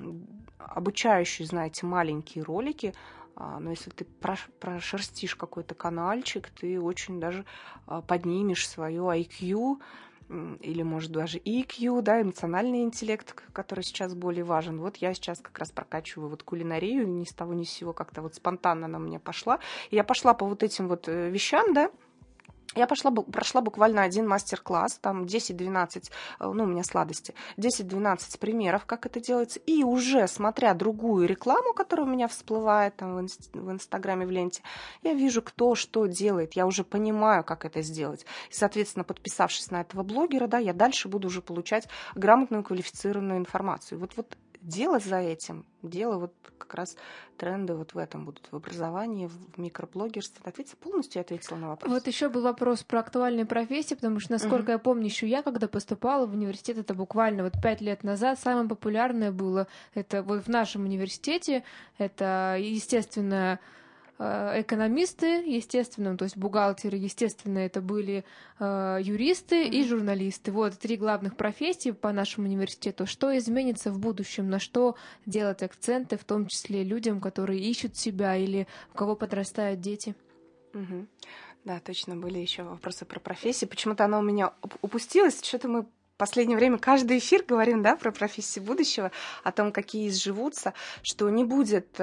обучающие, знаете, маленькие ролики. Но если ты прошерстишь какой-то канальчик, ты очень даже поднимешь свое ай кью, или, может, даже и кью, да, эмоциональный интеллект, который сейчас более важен. Вот я сейчас как раз прокачиваю вот кулинарию, ни с того ни с сего как-то вот спонтанно она мне пошла. И я пошла по вот этим вот вещам, да, я пошла, прошла буквально один мастер-класс, там десять-двенадцать, ну, у меня сладости, десять-двенадцать примеров, как это делается, и уже смотря другую рекламу, которая у меня всплывает там в, инст- в Инстаграме, в ленте, я вижу, кто что делает, я уже понимаю, как это сделать. И, соответственно, подписавшись на этого блогера, да, я дальше буду уже получать грамотную, квалифицированную информацию. Вот, вот дело за этим, дело вот как раз тренды вот в этом будут, в образовании, в микроблогерстве. Ответила, полностью ответила на вопрос. Вот еще был вопрос про актуальные профессии, потому что, насколько uh-huh. я помню, еще я, когда поступала в университет, это буквально вот пять лет назад, самое популярное было, это вот в нашем университете, это, естественно, экономисты, естественно, то есть бухгалтеры, естественно, это были э, юристы mm-hmm. и журналисты. Вот три главных профессии по нашему университету. Что изменится в будущем, на что делать акценты, в том числе людям, которые ищут себя или у кого подрастают дети? Mm-hmm. Да, точно, были еще вопросы про профессии. Почему-то она у меня упустилась. Что-то мы в последнее время каждый эфир говорим, да, про профессии будущего, о том, какие изживутся, что не будет...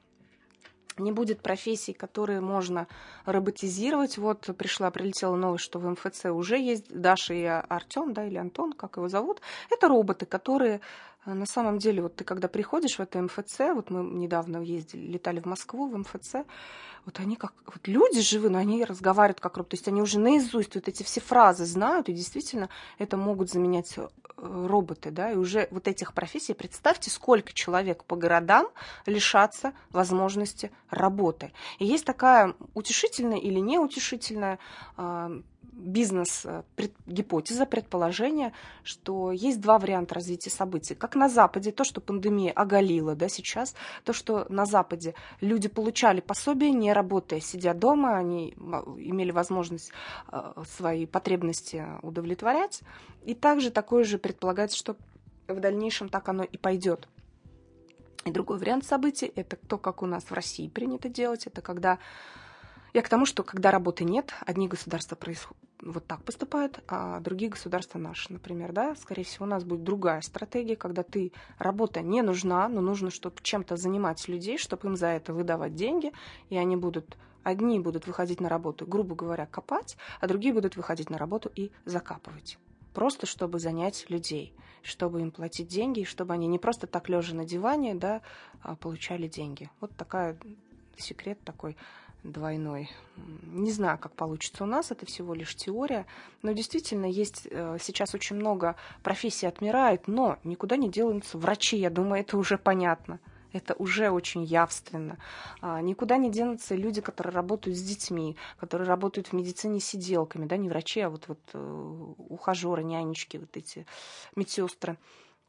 Не будет профессий, которые можно роботизировать. Вот пришла, прилетела новость, что в эм эф цэ уже есть Даша и Артём, да, или Антон, как его зовут. Это роботы, которые на самом деле, вот ты когда приходишь в это эм эф цэ, вот мы недавно ездили, летали в Москву в эм эф цэ, вот они как вот люди живые, но они разговаривают как робот. То есть они уже наизусть вот эти все фразы знают, и действительно это могут заменять роботы, да, и уже вот этих профессий, представьте, сколько человек по городам лишатся возможности работы. И есть такая утешительная или неутешительная э, бизнес-гипотеза, предположение, что есть два варианта развития событий. Как на Западе, то, что пандемия оголила, да, сейчас, то, что на Западе люди получали пособие, не работая, сидя дома, они имели возможность э, свои потребности удовлетворять. И также такое же предполагается, что в дальнейшем так оно и пойдет. И другой вариант событий – это то, как у нас в России принято делать. Это когда… Я к тому, что когда работы нет, одни государства происходят, вот так поступают, а другие государства наши, например, да, скорее всего, у нас будет другая стратегия, когда ты, работа не нужна, но нужно, чтобы чем-то занимать людей, чтобы им за это выдавать деньги, и они будут… Одни будут выходить на работу, грубо говоря, копать, а другие будут выходить на работу и закапывать. Просто чтобы занять людей, чтобы им платить деньги, чтобы они не просто так лежа на диване, да, получали деньги. Вот такая секрет такой двойной. Не знаю, как получится у нас, это всего лишь теория, но действительно есть сейчас очень много профессий отмирает, но никуда не делаются врачи, я думаю, это уже понятно. Это уже очень явственно. А, никуда не денутся люди, которые работают с детьми, которые работают в медицине сиделками, да, не врачи, а вот, вот э, ухажеры, нянечки, вот эти медсестры.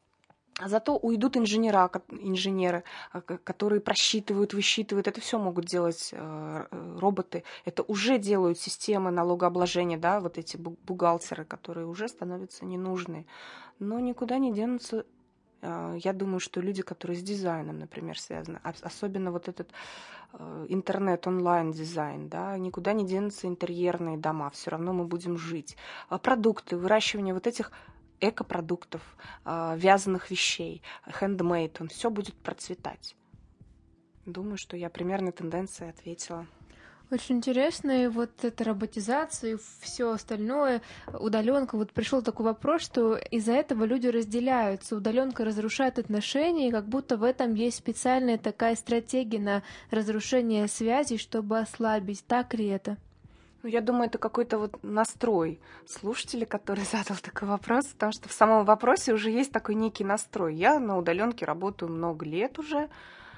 Зато уйдут инженера, инженеры, которые просчитывают, высчитывают. Это все могут делать роботы. Это уже делают системы налогообложения, да, вот эти бухгалтеры, которые уже становятся ненужные. Но никуда не денутся. Я думаю, что люди, которые с дизайном, например, связаны, особенно вот этот интернет, онлайн-дизайн, да, никуда не денутся интерьерные дома. Все равно мы будем жить. Продукты, выращивание вот этих экопродуктов, вязаных вещей, хендмейд, он все будет процветать. Думаю, что я примерно тенденции ответила. Очень интересно, и вот эта роботизация и все остальное, удаленка. Вот пришел такой вопрос, что из-за этого люди разделяются. Удаленка разрушает отношения, и как будто в этом есть специальная такая стратегия на разрушение связей, чтобы ослабить. Так ли это? Ну, я думаю, это какой-то вот настрой слушателя, который задал такой вопрос, потому что в самом вопросе уже есть такой некий настрой. Я на удаленке работаю много лет уже,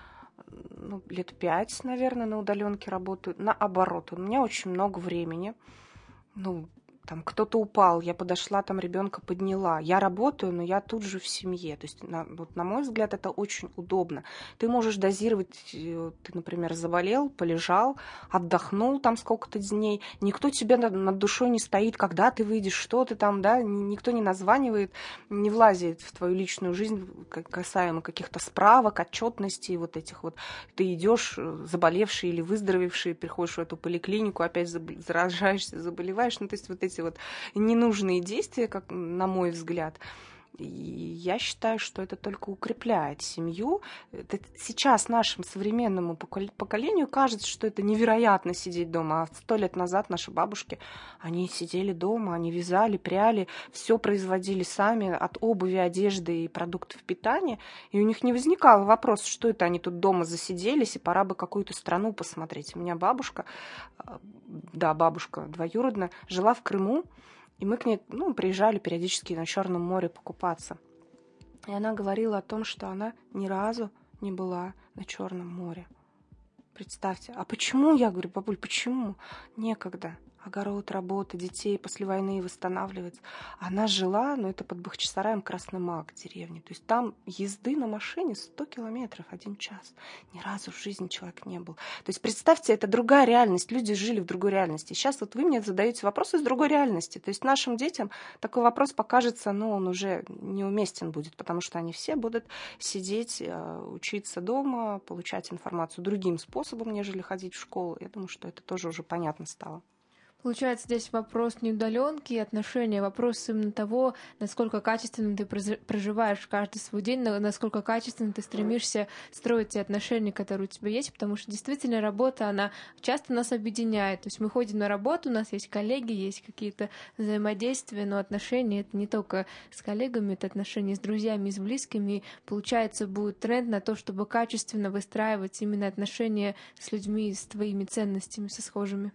ну, лет пять, наверное, на удаленке работаю. Наоборот, у меня очень много времени. Ну, там кто-то упал, я подошла, там ребенка подняла. Я работаю, но я тут же в семье. То есть, на, вот, на мой взгляд, это очень удобно. Ты можешь дозировать, ты, например, заболел, полежал, отдохнул там сколько-то дней. Никто тебе над, над душой не стоит, когда ты выйдешь, что ты там, да, никто не названивает, не влазит в твою личную жизнь касаемо каких-то справок, отчетностей, вот этих вот. Ты идешь, заболевший или выздоровевший, приходишь в эту поликлинику, опять заражаешься, заболеваешь. Ну, то есть вот эти вот ненужные действия, как на мой взгляд. И я считаю, что это только укрепляет семью. Это сейчас нашему современному поколению кажется, что это невероятно сидеть дома. А сто лет назад наши бабушки, они сидели дома, они вязали, пряли, все производили сами, от обуви, одежды и продуктов питания. И у них не возникал вопрос, что это они тут дома засиделись, и пора бы какую-то страну посмотреть. У меня бабушка, да, бабушка двоюродная, жила в Крыму. И мы к ней, ну, приезжали периодически на Черном море покупаться. И она говорила о том, что она ни разу не была на Черном море. Представьте. А почему? Я говорю, бабуль, почему? Некогда. Огород, работа, детей после войны восстанавливать. Она жила, но это под Бахчисараем, Красный Мак, деревня. То есть там езды на машине сто километров, один час. Ни разу в жизни человек не был. То есть представьте, это другая реальность. Люди жили в другой реальности. Сейчас вот вы мне задаете вопросы из другой реальности. То есть нашим детям такой вопрос покажется, ну, он уже неуместен будет, потому что они все будут сидеть, учиться дома, получать информацию другим способом, нежели ходить в школу. Я думаю, что это тоже уже понятно стало. Получается, здесь вопрос не удаленки и отношения, вопрос именно того, насколько качественно ты проживаешь каждый свой день, насколько качественно ты стремишься строить те отношения, которые у тебя есть, потому что действительно работа, она часто нас объединяет. То есть мы ходим на работу, у нас есть коллеги, есть какие-то взаимодействия, но отношения — это не только с коллегами, это отношения с друзьями, с близкими. И получается, будет тренд на то, чтобы качественно выстраивать именно отношения с людьми, с твоими ценностями, со схожими.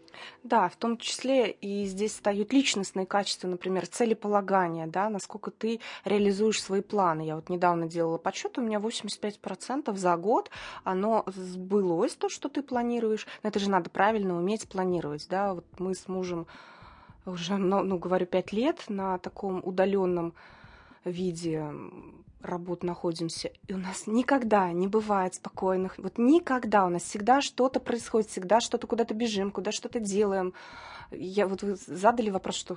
Да, в том числе и здесь встают личностные качества, например, целеполагание, да, насколько ты реализуешь свои планы. Я вот недавно делала подсчет, у меня восемьдесят пять процентов за год, оно сбылось, то, что ты планируешь. Но это же надо правильно уметь планировать, да. Вот мы с мужем уже, ну, ну говорю, пять лет на таком удаленном виде работ находимся, и у нас никогда не бывает спокойных, вот никогда, у нас всегда что-то происходит, всегда что-то, куда-то бежим, куда что-то делаем. Я вот вы задали вопрос, что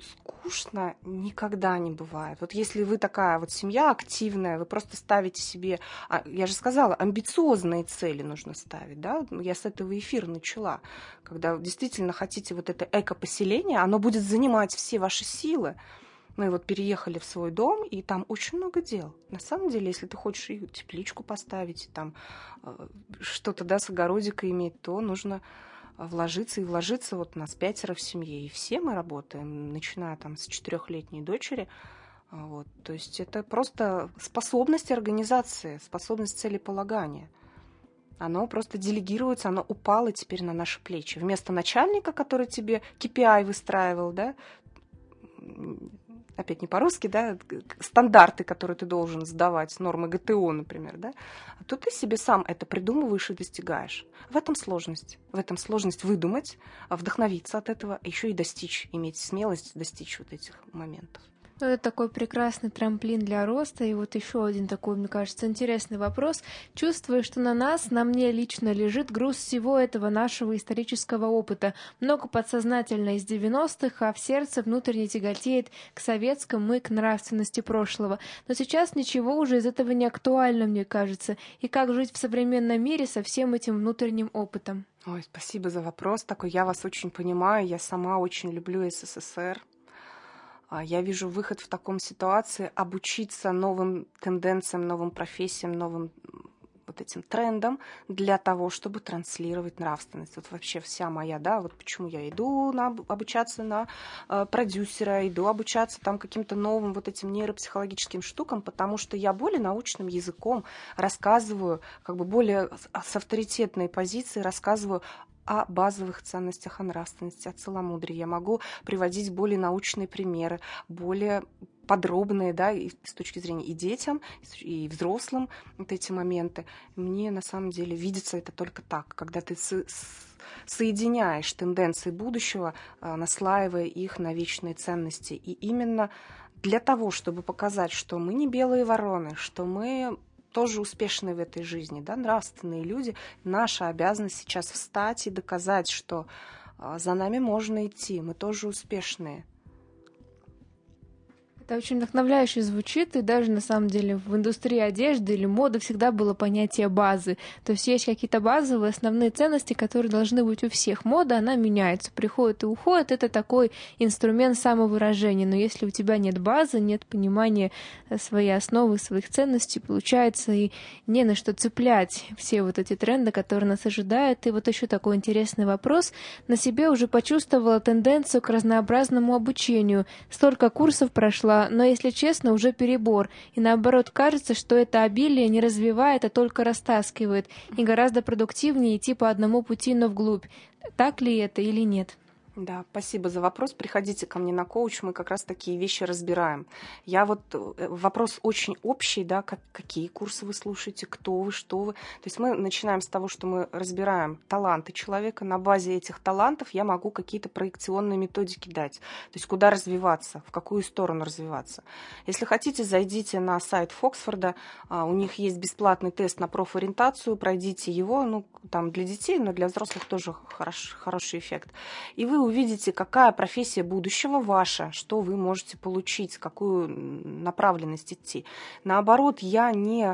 скучно никогда не бывает. Вот если вы такая вот семья активная, вы просто ставите себе, я же сказала, амбициозные цели нужно ставить, да, я с этого эфира начала, когда действительно хотите вот это эко-поселение, оно будет занимать все ваши силы. Мы вот переехали в свой дом, и там очень много дел. На самом деле, если ты хочешь и тепличку поставить, там э, что-то, да, с огородикой иметь, то нужно вложиться и вложиться. Вот у нас пятеро в семье, и все мы работаем, начиная там с четырехлетней дочери. Вот. То есть это просто способность организации, способность целеполагания. Оно просто делегируется, оно упало теперь на наши плечи. Вместо начальника, который тебе кей пи ай выстраивал, да, опять не по-русски, да, стандарты, которые ты должен сдавать, нормы гэ тэ о, например, да, то ты себе сам это придумываешь и достигаешь. В этом сложность. В этом сложность выдумать, вдохновиться от этого, еще и достичь, иметь смелость достичь вот этих моментов. Это такой прекрасный трамплин для роста. И вот еще один такой, мне кажется, интересный вопрос. Чувствую, что на нас, на мне лично лежит груз всего этого нашего исторического опыта. Много подсознательно из девяностых, а в сердце внутренне тяготеет к советскому и к нравственности прошлого. Но сейчас ничего уже из этого не актуально, мне кажется. И как жить в современном мире со всем этим внутренним опытом? Ой, спасибо за вопрос такой. Я вас очень понимаю. Я сама очень люблю эс эс эс эр. Я вижу выход в таком ситуации обучиться новым тенденциям, новым профессиям, новым вот этим трендам для того, чтобы транслировать нравственность. Вот вообще вся моя, да, вот почему я иду на, обучаться на э, продюсера, иду обучаться там каким-то новым вот этим нейропсихологическим штукам, потому что я более научным языком рассказываю, как бы более с авторитетной позиции рассказываю о базовых ценностях, о нравственности, о целомудрии. Я могу приводить более научные примеры, более подробные, да, и с точки зрения и детям, и взрослым вот эти моменты. Мне на самом деле видится это только так, когда ты со- соединяешь тенденции будущего, наслаивая их на вечные ценности. И именно для того, чтобы показать, что мы не белые вороны, что мы тоже успешные в этой жизни, да, нравственные люди, наша обязанность сейчас встать и доказать, что за нами можно идти, мы тоже успешные. Это очень вдохновляюще звучит, и даже на самом деле в индустрии одежды или моды всегда было понятие базы. То есть есть какие-то базовые основные ценности, которые должны быть у всех. Мода, она меняется, приходит и уходит. Это такой инструмент самовыражения. Но если у тебя нет базы, нет понимания своей основы, своих ценностей, получается и не на что цеплять все вот эти тренды, которые нас ожидают. И вот еще такой интересный вопрос. На себе уже почувствовала тенденцию к разнообразному обучению. Столько курсов прошла, но, если честно, уже перебор. И наоборот, кажется, что это обилие не развивает, а только растаскивает. И гораздо продуктивнее идти по одному пути, но вглубь. Так ли это или нет? Да, спасибо за вопрос. Приходите ко мне на коуч, мы как раз такие вещи разбираем. Я вот, вопрос очень общий, да, как, какие курсы вы слушаете, кто вы, что вы. То есть мы начинаем с того, что мы разбираем таланты человека. На базе этих талантов я могу какие-то проекционные методики дать. То есть куда развиваться, в какую сторону развиваться. Если хотите, зайдите на сайт Фоксфорда, у них есть бесплатный тест на профориентацию, пройдите его, ну, там для детей, но для взрослых тоже хорош, хороший эффект. И вы увидите, какая профессия будущего ваша, что вы можете получить, какую направленность идти. Наоборот, я не...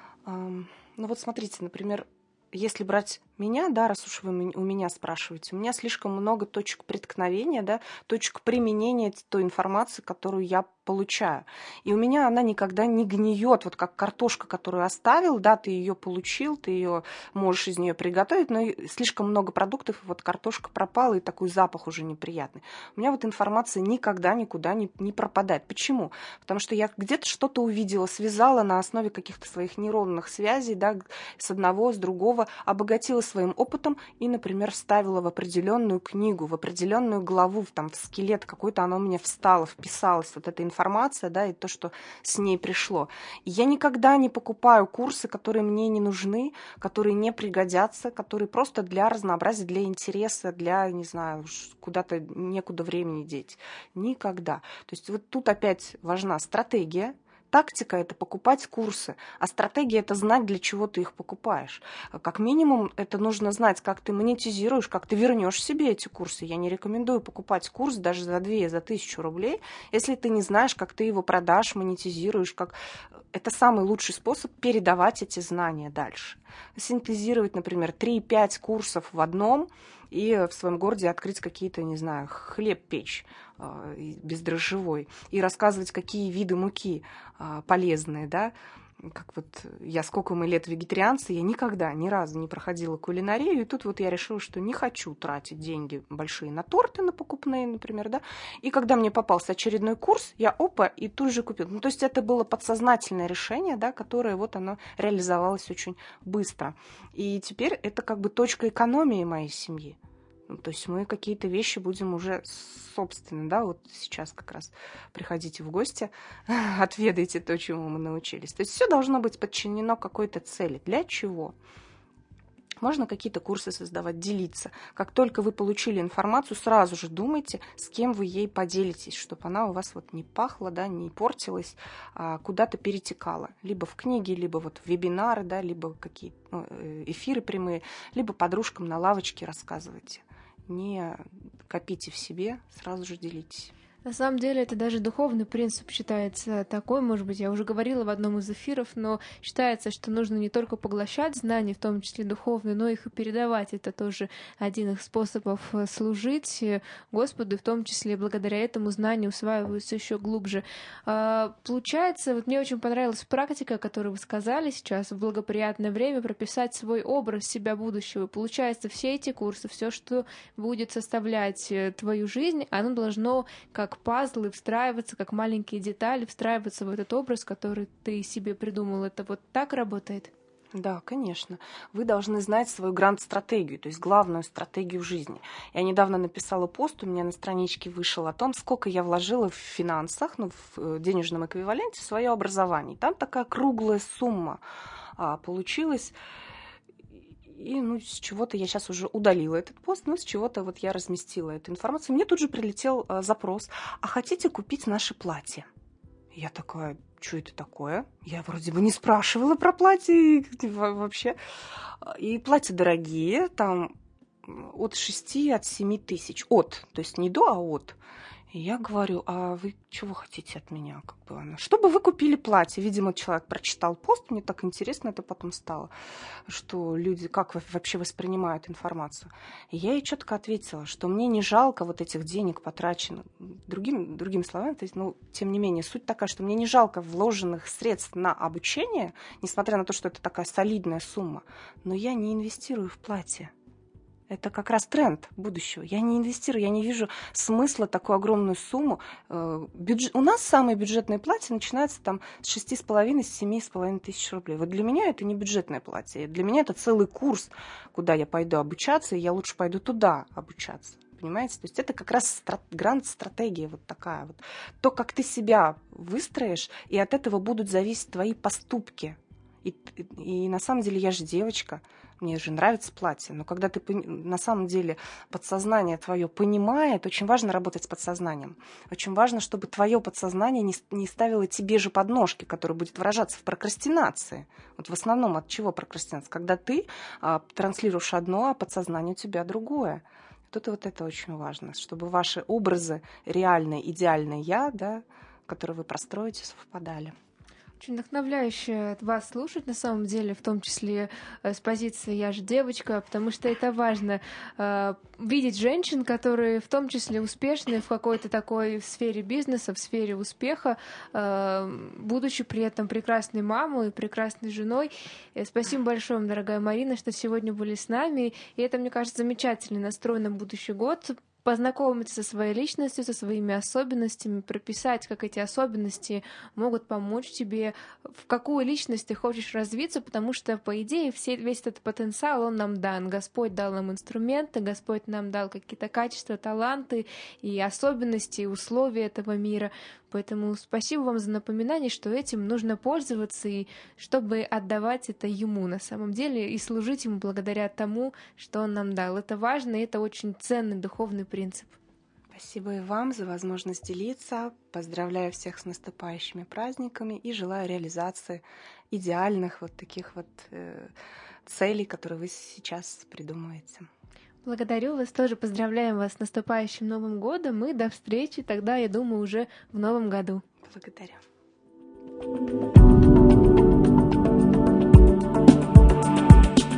Ну вот смотрите, например, если брать меня, да, раз уж вы у меня спрашиваете, у меня слишком много точек преткновения, да, точек применения той информации, которую я получаю. И у меня она никогда не гниет, вот как картошка, которую оставил, да, ты ее получил, ты ее можешь из нее приготовить, но слишком много продуктов, и вот картошка пропала, и такой запах уже неприятный. У меня вот информация никогда никуда не, не пропадает. Почему? Потому что я где-то что-то увидела, связала на основе каких-то своих нейронных связей, да, с одного, с другого, обогатила своим опытом и, например, вставила в определенную книгу, в определенную главу, там, в скелет какой-то, она у меня встала, вписалась, вот эта информация, да, и то, что с ней пришло. И я никогда не покупаю курсы, которые мне не нужны, которые не пригодятся, которые просто для разнообразия, для интереса, для, не знаю, куда-то некуда времени деть. Никогда. То есть вот тут опять важна стратегия. Тактика – это покупать курсы, а стратегия – это знать, для чего ты их покупаешь. Как минимум, это нужно знать, как ты монетизируешь, как ты вернешь себе эти курсы. Я не рекомендую покупать курс даже за две, за тысячу рублей, если ты не знаешь, как ты его продашь, монетизируешь. Как... Это самый лучший способ передавать эти знания дальше. Синтезировать, например, три-пять курсов в одном и в своем городе открыть какие-то, не знаю, хлеб печь э, бездрожжевой и рассказывать, какие виды муки э, полезные, да. Как вот я сколько мы лет вегетарианцы, я никогда ни разу не проходила кулинарию, и тут вот я решила, что не хочу тратить деньги большие на торты, на покупные, например, да, и когда мне попался очередной курс, я опа, и тут же купила. Ну, то есть это было подсознательное решение, да, которое вот оно реализовалось очень быстро. И теперь это как бы точка экономии моей семьи. То есть мы какие-то вещи будем уже собственно, да, вот сейчас как раз приходите в гости, отведайте то, чему мы научились. То есть все должно быть подчинено какой-то цели. Для чего? Можно какие-то курсы создавать, делиться. Как только вы получили информацию, сразу же думайте, с кем вы ей поделитесь, чтобы она у вас вот не пахла, да, не портилась, а куда-то перетекала. Либо в книги, либо вот в вебинары, да, либо какие-то ну, эфиры прямые, либо подружкам на лавочке рассказывайте. Не копите в себе, сразу же делитесь. На самом деле это даже духовный принцип считается такой, может быть, я уже говорила в одном из эфиров, но считается, что нужно не только поглощать знания, в том числе духовные, но их и передавать. Это тоже один из способов служить Господу, и в том числе благодаря этому знания усваиваются еще глубже. Получается, вот мне очень понравилась практика, которую вы сказали сейчас, в благоприятное время прописать свой образ себя будущего. Получается, все эти курсы, все, что будет составлять твою жизнь, оно должно как пазлы встраиваться, как маленькие детали встраиваться в этот образ, который ты себе придумал. Это вот так работает? Да, конечно. Вы должны знать свою гранд-стратегию, то есть главную стратегию жизни. Я недавно написала пост, у меня на страничке вышел о том, сколько я вложила в финансах, ну, в денежном эквиваленте в свое образование. Там такая круглая сумма а, получилась. И ну, с чего-то я сейчас уже удалила этот пост, но с чего-то вот я разместила эту информацию. Мне тут же прилетел а, запрос: а хотите купить наше платье? Я такая: что это такое? Я вроде бы не спрашивала про платье вообще. И платья дорогие, там от шести, от семи тысяч. От, то есть не до, а от. И я говорю: а вы чего хотите от меня? Как бы, чтобы вы купили платье. Видимо, человек прочитал пост, мне так интересно это потом стало, что люди как вообще воспринимают информацию. И я ей четко ответила, что мне не жалко вот этих денег потраченных. Другим, другими словами, то есть, ну, тем не менее, суть такая, что мне не жалко вложенных средств на обучение, несмотря на то, что это такая солидная сумма, но я не инвестирую в платье. Это как раз тренд будущего. Я не инвестирую, я не вижу смысла такую огромную сумму. Бюджет... У нас самые бюджетные платья начинаются там с шести с половиной, с семи с половиной тысяч рублей. Вот для меня это не бюджетное платье. Для меня это целый курс, куда я пойду обучаться, и я лучше пойду туда обучаться. Понимаете? То есть это как раз страт... гранд-стратегия вот такая вот. То, как ты себя выстроишь, и от этого будут зависеть твои поступки. И, и, и на самом деле я же девочка, мне же нравится платье, но когда ты на самом деле подсознание твое понимает, очень важно работать с подсознанием. Очень важно, чтобы твое подсознание не, не ставило тебе же подножки, которые будет выражаться в прокрастинации. Вот в основном от чего прокрастинация? Когда ты а, транслируешь одно, а подсознание у тебя другое. Тут вот это очень важно, чтобы ваши образы реальное, идеальное я, да, которые вы простроите, совпадали. Очень вдохновляюще вас слушать, на самом деле, в том числе с позиции «я же девочка», потому что это важно э, видеть женщин, которые в том числе успешны в какой-то такой сфере бизнеса, в сфере успеха, э, будучи при этом прекрасной мамой, прекрасной женой. И спасибо большое вам, дорогая Марина, что сегодня были с нами. И это, мне кажется, замечательный настрой на будущий год. Познакомиться со своей личностью, со своими особенностями, прописать, как эти особенности могут помочь тебе, в какую личность ты хочешь развиться, потому что, по идее, все, весь этот потенциал, он нам дан. Господь дал нам инструменты, Господь нам дал какие-то качества, таланты и особенности, и условия этого мира. Поэтому спасибо вам за напоминание, что этим нужно пользоваться, и чтобы отдавать это Ему на самом деле, и служить Ему благодаря тому, что Он нам дал. Это важно, и это очень ценный духовный принцип. Спасибо и вам за возможность делиться. Поздравляю всех с наступающими праздниками и желаю реализации идеальных вот таких вот э, целей, которые вы сейчас придумываете. Благодарю вас, тоже поздравляем вас с наступающим Новым годом, и до встречи тогда, я думаю, уже в Новом году. Благодарю.